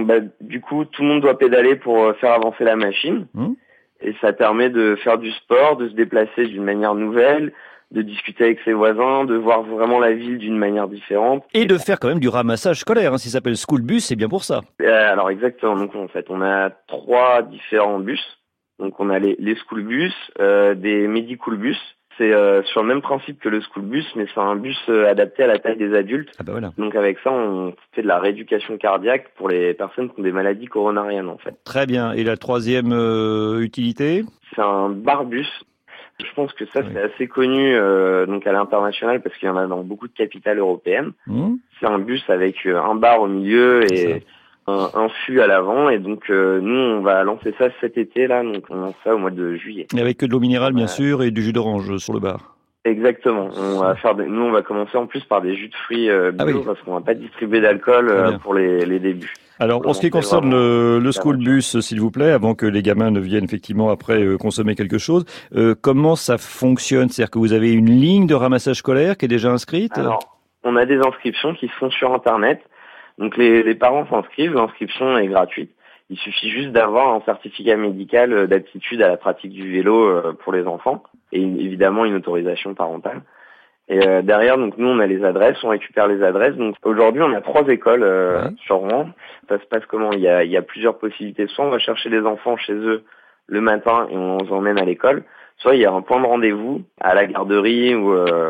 Du coup, tout le monde doit pédaler pour faire avancer la machine. Et ça permet de faire du sport, de se déplacer d'une manière nouvelle, de discuter avec ses voisins, de voir vraiment la ville d'une manière différente. Et de faire quand même du ramassage scolaire. S'il s'appelle school bus, c'est bien pour ça. Alors exactement. Donc en fait, on a 3 différents bus. Donc on a les school bus, des medical bus. C'est sur le même principe que le school bus, mais c'est un bus adapté à la taille des adultes. Voilà. Donc avec ça, on fait de la rééducation cardiaque pour les personnes qui ont des maladies coronariennes en fait. Très bien. Et la troisième utilité? C'est un barbus. Je pense que ça c'est assez connu donc à l'international parce qu'il y en a dans beaucoup de capitales européennes. C'est un bus avec un bar au milieu et un fût à l'avant, et donc nous on va lancer ça cet été là, donc on lance ça au mois de juillet. Et avec que de l'eau minérale bien sûr et du jus d'orange sur le bar. Exactement. On va nous on va commencer en plus par des jus de fruits bio parce qu'on va pas distribuer d'alcool pour les débuts. Alors, en ce qui concerne le school bus, s'il vous plaît, avant que les gamins ne viennent effectivement après consommer quelque chose, comment ça fonctionne? C'est-à-dire que vous avez une ligne de ramassage scolaire qui est déjà inscrite? Alors, on a des inscriptions qui se font sur Internet. Donc les parents s'inscrivent, l'inscription est gratuite. Il suffit juste d'avoir un certificat médical d'aptitude à la pratique du vélo pour les enfants et évidemment une autorisation parentale. Et derrière, donc nous on a les adresses, on récupère les adresses. Donc aujourd'hui on a 3 écoles sur Rouen. Ça se passe comment? Il y a plusieurs possibilités. Soit on va chercher les enfants chez eux le matin et on les emmène à l'école. Soit il y a un point de rendez-vous à la garderie ou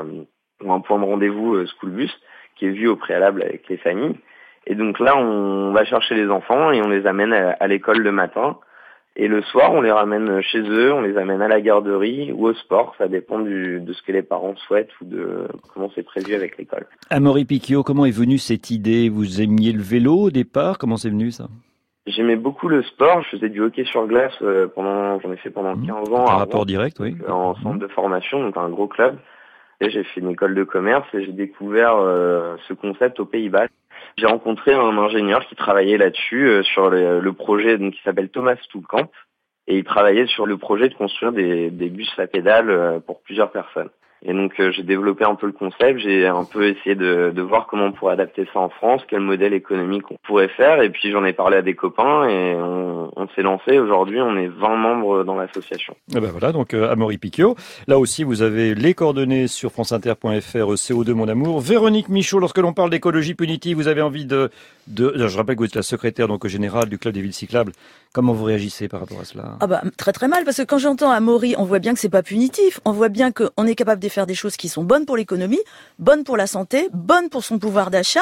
un point de rendez-vous school bus qui est vu au préalable avec les familles. Et donc là, on va chercher les enfants et on les amène à l'école le matin. Et le soir, on les ramène chez eux, on les amène à la garderie ou au sport. Ça dépend de ce que les parents souhaitent ou de comment c'est prévu avec l'école. Amaury Picchio, comment est venue cette idée? Vous aimiez le vélo au départ? Comment c'est venu ça? J'aimais beaucoup le sport. Je faisais du hockey sur glace j'en ai fait pendant 15 ans. Un rapport direct, oui. En centre de formation, donc un gros club. Et j'ai fait une école de commerce et j'ai découvert ce concept aux Pays-Bas. J'ai rencontré un ingénieur qui travaillait là-dessus, sur le projet donc, qui s'appelle Thomas Stoelkamp. Et il travaillait sur le projet de construire des bus à pédales pour plusieurs personnes. Et donc j'ai développé un peu le concept, j'ai un peu essayé de voir comment on pourrait adapter ça en France, quel modèle économique on pourrait faire, et puis j'en ai parlé à des copains et on s'est lancé. Aujourd'hui, on est 20 membres dans l'association. Et ben voilà, donc Amaury Picchio. Là aussi, vous avez les coordonnées sur franceinter.fr, CO2 mon amour. Véronique Michaud, lorsque l'on parle d'écologie punitive, vous avez envie je rappelle que vous êtes la secrétaire donc générale du Club des villes cyclables. Comment vous réagissez par rapport à cela? Ah bah très très mal, parce que quand j'entends Amaury, on voit bien que c'est pas punitif. On voit bien qu'on est capable de faire des choses qui sont bonnes pour l'économie, bonnes pour la santé, bonnes pour son pouvoir d'achat.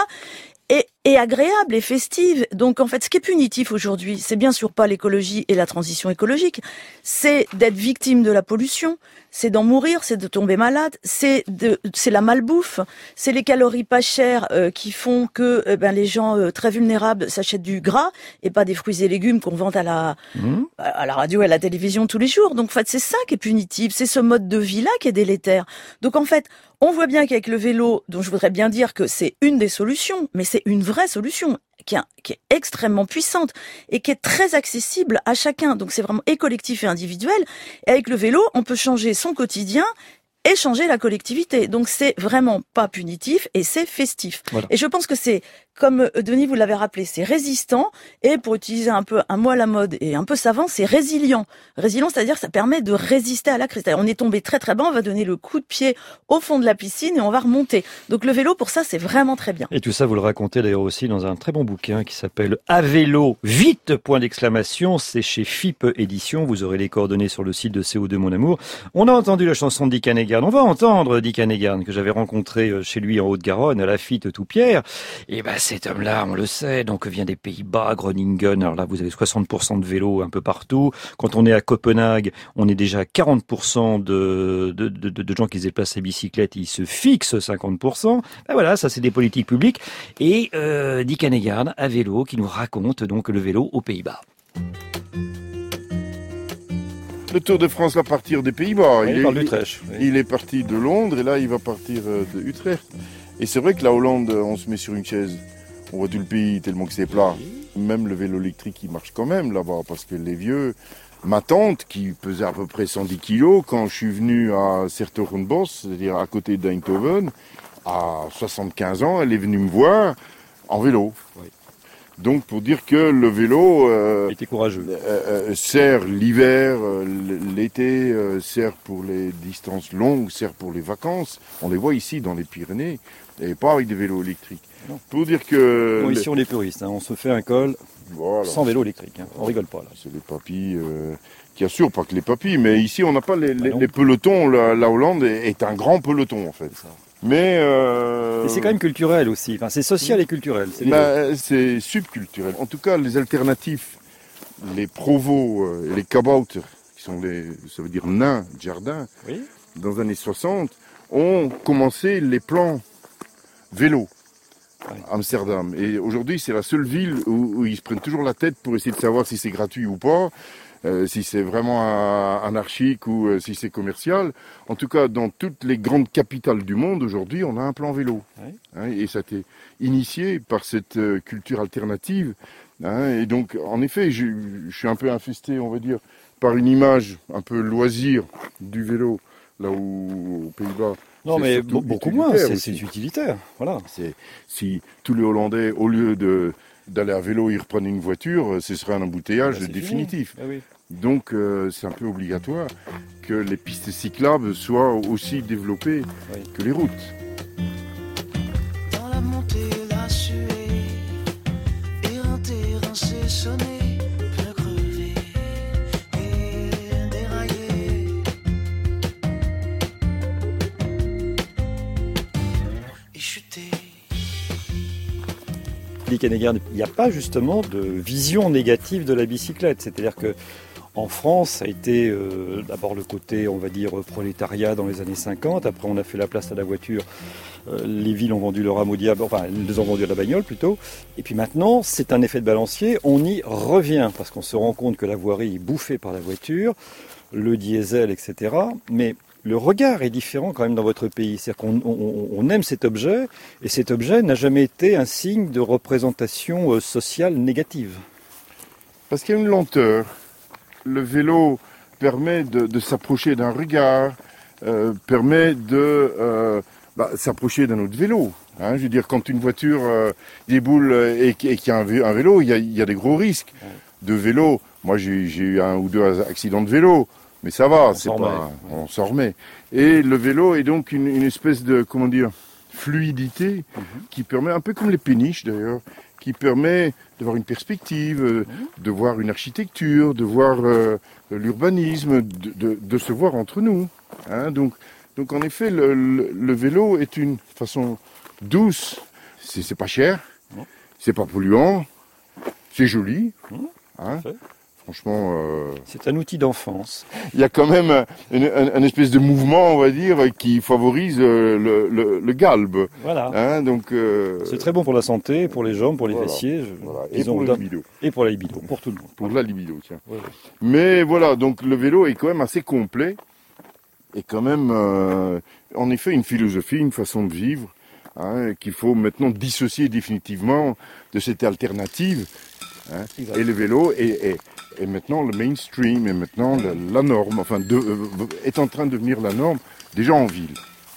Et agréable et festive. Donc en fait, ce qui est punitif aujourd'hui, c'est bien sûr pas l'écologie et la transition écologique, c'est d'être victime de la pollution, c'est d'en mourir, c'est de tomber malade, c'est la malbouffe, c'est les calories pas chères qui font que les gens très vulnérables s'achètent du gras et pas des fruits et légumes qu'on vante à la radio et à la télévision tous les jours. Donc en fait, c'est ça qui est punitif, c'est ce mode de vie-là qui est délétère. Donc en fait, on voit bien qu'avec le vélo, dont je voudrais bien dire que c'est une des solutions, mais c'est une vraie solution qui est extrêmement puissante et qui est très accessible à chacun. Donc c'est vraiment et collectif et individuel. Et avec le vélo, on peut changer son quotidien et changer la collectivité. Donc c'est vraiment pas punitif et c'est festif. Voilà. Et je pense que c'est, comme Denis vous l'avez rappelé, c'est résistant et pour utiliser un peu un mot à la mode et un peu savant, c'est résilient. Résilient, c'est-à-dire que ça permet de résister à la crise. C'est-à-dire on est tombé très très bas, on va donner le coup de pied au fond de la piscine et on va remonter. Donc le vélo, pour ça, c'est vraiment très bien. Et tout ça, vous le racontez d'ailleurs aussi dans un très bon bouquin qui s'appelle « À vélo, vite !» C'est chez FIP Édition. Vous aurez les coordonnées sur le site de CO2 Mon Amour. On a entendu la chanson de Dick Hannegarn. On va entendre Dick Hannegarn, que j'avais rencontré chez lui en Haute-Garonne, à la Fitte Toupierre. Et cet homme-là, on le sait, donc vient des Pays-Bas, Groningen. Alors là, vous avez 60% de vélos un peu partout. Quand on est à Copenhague, on est déjà à 40% de gens qui se déplacent à bicyclette. Ils se fixent 50%. Voilà, ça c'est des politiques publiques. Et Dick Hannegarn, à vélo, qui nous raconte donc le vélo aux Pays-Bas. Le Tour de France va partir des Pays-Bas. Oui, il est parti de Londres et là il va partir de Utrecht. Et c'est vrai que la Hollande, on se met sur une chaise, on voit tout le pays tellement que c'est plat. Même le vélo électrique il marche quand même là-bas parce que les vieux, ma tante qui pesait à peu près 110 kilos, quand je suis venu à Sertogenbos, c'est-à-dire à côté d'Eindhoven, à 75 ans, elle est venue me voir en vélo. Oui. Donc pour dire que le vélo était courageux. Sert l'hiver, l'été, sert pour les distances longues, sert pour les vacances. On les voit ici dans les Pyrénées, et pas avec des vélos électriques. Non. Pour dire que... Bon, ici on est puristes, on se fait un col sans vélo électrique, on rigole pas là. C'est les papis qui assurent, pas que les papis, mais ici on n'a pas les pelotons. La Hollande est un grand peloton en fait. Mais c'est quand même culturel aussi. Enfin, c'est social et culturel. C'est subculturel. En tout cas, les alternatifs, les provos et les kabouters, qui sont ça veut dire nains de jardin, oui. Dans les années 60, ont commencé les plans vélo. Oui. À Amsterdam. Et aujourd'hui, c'est la seule ville où ils se prennent toujours la tête pour essayer de savoir si c'est gratuit ou pas. Si c'est vraiment anarchique ou si c'est commercial. En tout cas, dans toutes les grandes capitales du monde, aujourd'hui, on a un plan vélo. Oui. Et ça a été initié par cette culture alternative. Et donc, en effet, je suis un peu infesté, on va dire, par une image un peu loisir du vélo, là où, aux Pays-Bas... Non, mais beaucoup moins, c'est utilitaire. Voilà. Si tous les Hollandais, au lieu d'aller à vélo, ils reprennent une voiture, ce serait un embouteillage définitif. Oui. Donc c'est un peu obligatoire que les pistes cyclables soient aussi développées que les routes. Dans la montée, la suée, éreinté, rincé, sonné, peu crevé et déraillé. Et chuté. Dick Hannegarn, il n'y a pas justement de vision négative de la bicyclette. C'est-à-dire que En France, ça a été d'abord le côté, on va dire, prolétariat dans les années 50. Après, on a fait la place à la voiture. Les villes ont vendu leur âme au diable, enfin, elles les ont vendues à la bagnole plutôt. Et puis maintenant, c'est un effet de balancier. On y revient parce qu'on se rend compte que la voirie est bouffée par la voiture, le diesel, etc. Mais le regard est différent quand même dans votre pays. C'est-à-dire qu'on aime cet objet et cet objet n'a jamais été un signe de représentation sociale négative. Parce qu'il y a une lenteur. Le vélo permet de s'approcher d'un regard, permet de s'approcher d'un autre vélo. Hein. Je veux dire, quand une voiture déboule et qu'il y a un vélo, il y a des gros risques. De vélo, moi j'ai eu 1 ou 2 accidents de vélo, mais ça va, on s'en remet. Et le vélo est donc une espèce de, comment dire, fluidité qui permet, un peu comme les péniches d'ailleurs, qui permet de voir une perspective, de voir une architecture, de voir l'urbanisme, de se voir entre nous. Hein. Donc en effet, le vélo est une façon douce. C'est pas cher, c'est pas polluant, c'est joli. Hein. Franchement, c'est un outil d'enfance. Il y a quand même un espèce de mouvement, on va dire, qui favorise le galbe. Voilà. Hein, donc, c'est très bon pour la santé, pour les jambes, pour les fessiers. Voilà. Et pour la libido. Et pour la libido, pour tout le monde. Pour la libido, tiens. Ouais. Mais voilà, donc le vélo est quand même assez complet. Et quand même, en effet, une philosophie, une façon de vivre, hein, qu'il faut maintenant dissocier définitivement de cette alternative. Hein, et le vélo est maintenant le mainstream, est maintenant la norme, enfin est en train de devenir la norme, déjà en ville.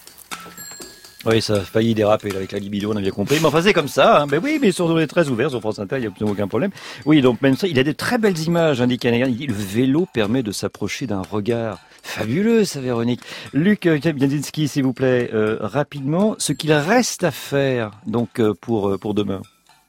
Oui, ça a failli déraper là, avec la libido, on a bien compris. Mais enfin, c'est comme ça. Hein. Ben oui, mais sur les très ouverts sur France Inter, il n'y a absolument aucun problème. Oui, donc même ça, il a de très belles images. Il dit le vélo permet de s'approcher d'un regard. Fabuleux, ça, Véronique. Luc Wiediński, s'il vous plaît, rapidement, ce qu'il reste à faire donc pour demain.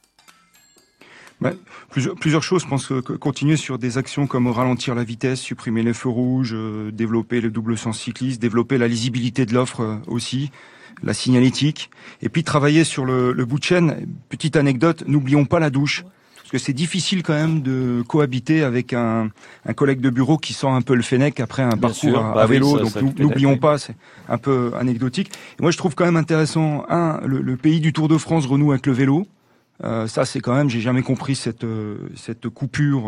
Plusieurs choses. Je pense que continuer sur des actions comme ralentir la vitesse, supprimer les feux rouges, développer le double sens cycliste, développer la lisibilité de l'offre aussi, la signalétique, et puis travailler sur le bout de chaîne. Petite anecdote, n'oublions pas la douche. Parce que c'est difficile quand même de cohabiter avec un collègue de bureau qui sent un peu le fennec après un parcours à vélo. Oui, donc n'oublions pas, c'est un peu anecdotique. Et moi je trouve quand même intéressant, le pays du Tour de France renoue avec le vélo. Ça c'est quand même, j'ai jamais compris cette coupure.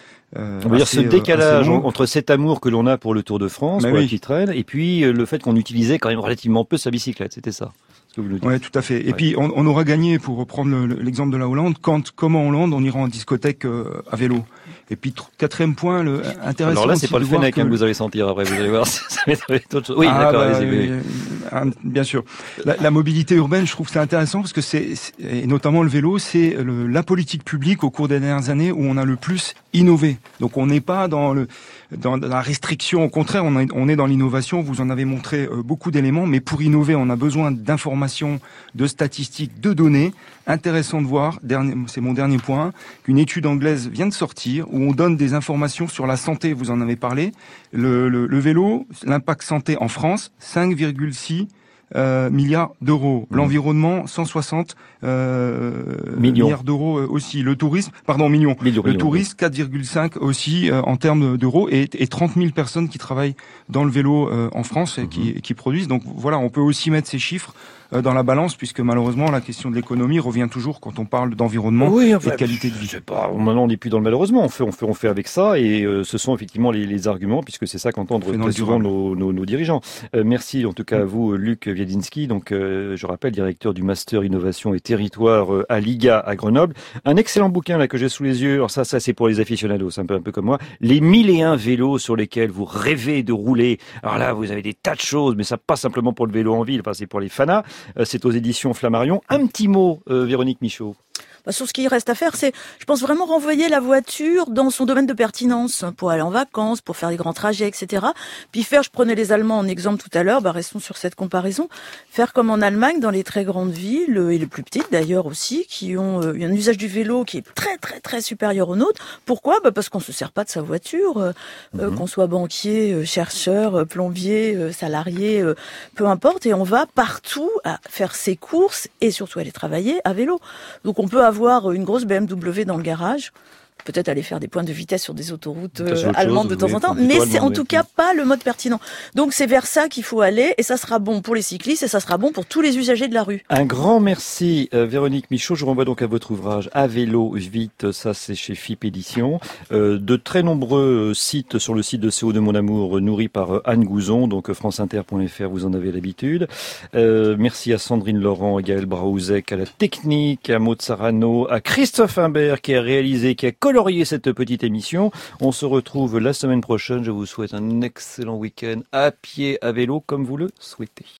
On va dire ce décalage entre cet amour que l'on a pour le Tour de France, pour la petite traîne, et puis le fait qu'on utilisait quand même relativement peu sa bicyclette, c'était ça. Oui, tout à fait. Et puis on aura gagné, pour reprendre l'exemple de la Hollande, comme en Hollande, on ira en discothèque à vélo. Et puis 4e point, intéressant. Alors là, c'est pas le fennec que vous allez sentir après, vous allez voir, ça va être autre chose. Oui, d'accord, allez-y. Bien sûr. La mobilité urbaine, je trouve que c'est intéressant parce que et notamment le vélo, c'est la politique publique au cours des dernières années où on a le plus innové. Donc on n'est pas dans la restriction, au contraire, on est dans l'innovation. Vous en avez montré beaucoup d'éléments, mais pour innover, on a besoin d'informations, de statistiques, de données. Intéressant de voir, c'est mon dernier point, qu'une étude anglaise vient de sortir où on donne des informations sur la santé, vous en avez parlé. Le vélo, l'impact santé en France, 5,6 milliards d'euros. L'environnement, 160 milliards d'euros aussi. Le tourisme, millions. Le tourisme, 4,5 aussi en termes d'euros et 30 000 personnes qui travaillent dans le vélo en France et qui produisent. Donc voilà, on peut aussi mettre ces chiffres dans la balance, puisque malheureusement la question de l'économie revient toujours quand on parle d'environnement et de qualité de vie. Maintenant on n'est plus dans le malheureusement, on fait avec ça, et ce sont effectivement les arguments, puisque c'est ça qu'entendent très souvent nos dirigeants. Merci en tout cas à vous, Luc Wiediński, donc je rappelle, directeur du Master Innovation et Territoire à l'IGA à Grenoble. Un excellent bouquin là que j'ai sous les yeux, alors ça c'est pour les aficionados, c'est un peu comme moi, les 1001 vélos sur lesquels vous rêvez de rouler. Alors là vous avez des tas de choses, mais ça pas simplement pour le vélo en ville, c'est pour les fanas. C'est aux éditions Flammarion. Un petit mot, Véronique Michaud. Sur ce qu'il reste à faire, c'est, je pense, vraiment renvoyer la voiture dans son domaine de pertinence pour aller en vacances, pour faire des grands trajets, etc. Puis je prenais les Allemands en exemple tout à l'heure, restons sur cette comparaison, faire comme en Allemagne, dans les très grandes villes, et les plus petites d'ailleurs aussi, qui ont un usage du vélo qui est très très très supérieur au nôtre. Pourquoi ? Parce qu'on se sert pas de sa voiture, qu'on soit banquier, chercheur, plombier, salarié, peu importe, et on va partout à faire ses courses et surtout aller travailler à vélo. Donc on peut avoir une grosse BMW dans le garage, peut-être aller faire des points de vitesse sur des autoroutes autre allemandes chose, de temps oui, en temps, plutôt mais c'est en allemande, tout oui. cas pas le mode pertinent. Donc c'est vers ça qu'il faut aller, et ça sera bon pour les cyclistes, et ça sera bon pour tous les usagers de la rue. Un grand merci Véronique Michaud, je renvoie donc à votre ouvrage À vélo vite, ça c'est chez FIP Édition. De très nombreux sites sur le site de CO2 Mon Amour, nourris par Anne Gouzon, donc franceinter.fr, vous en avez l'habitude. Merci à Sandrine Laurent, à Gaël Braouzek, à la technique, à Maud Sarano, à Christophe Imbert qui a réalisé, qui a colorié cette petite émission. On se retrouve la semaine prochaine, je vous souhaite un excellent week-end à pied, à vélo, comme vous le souhaitez.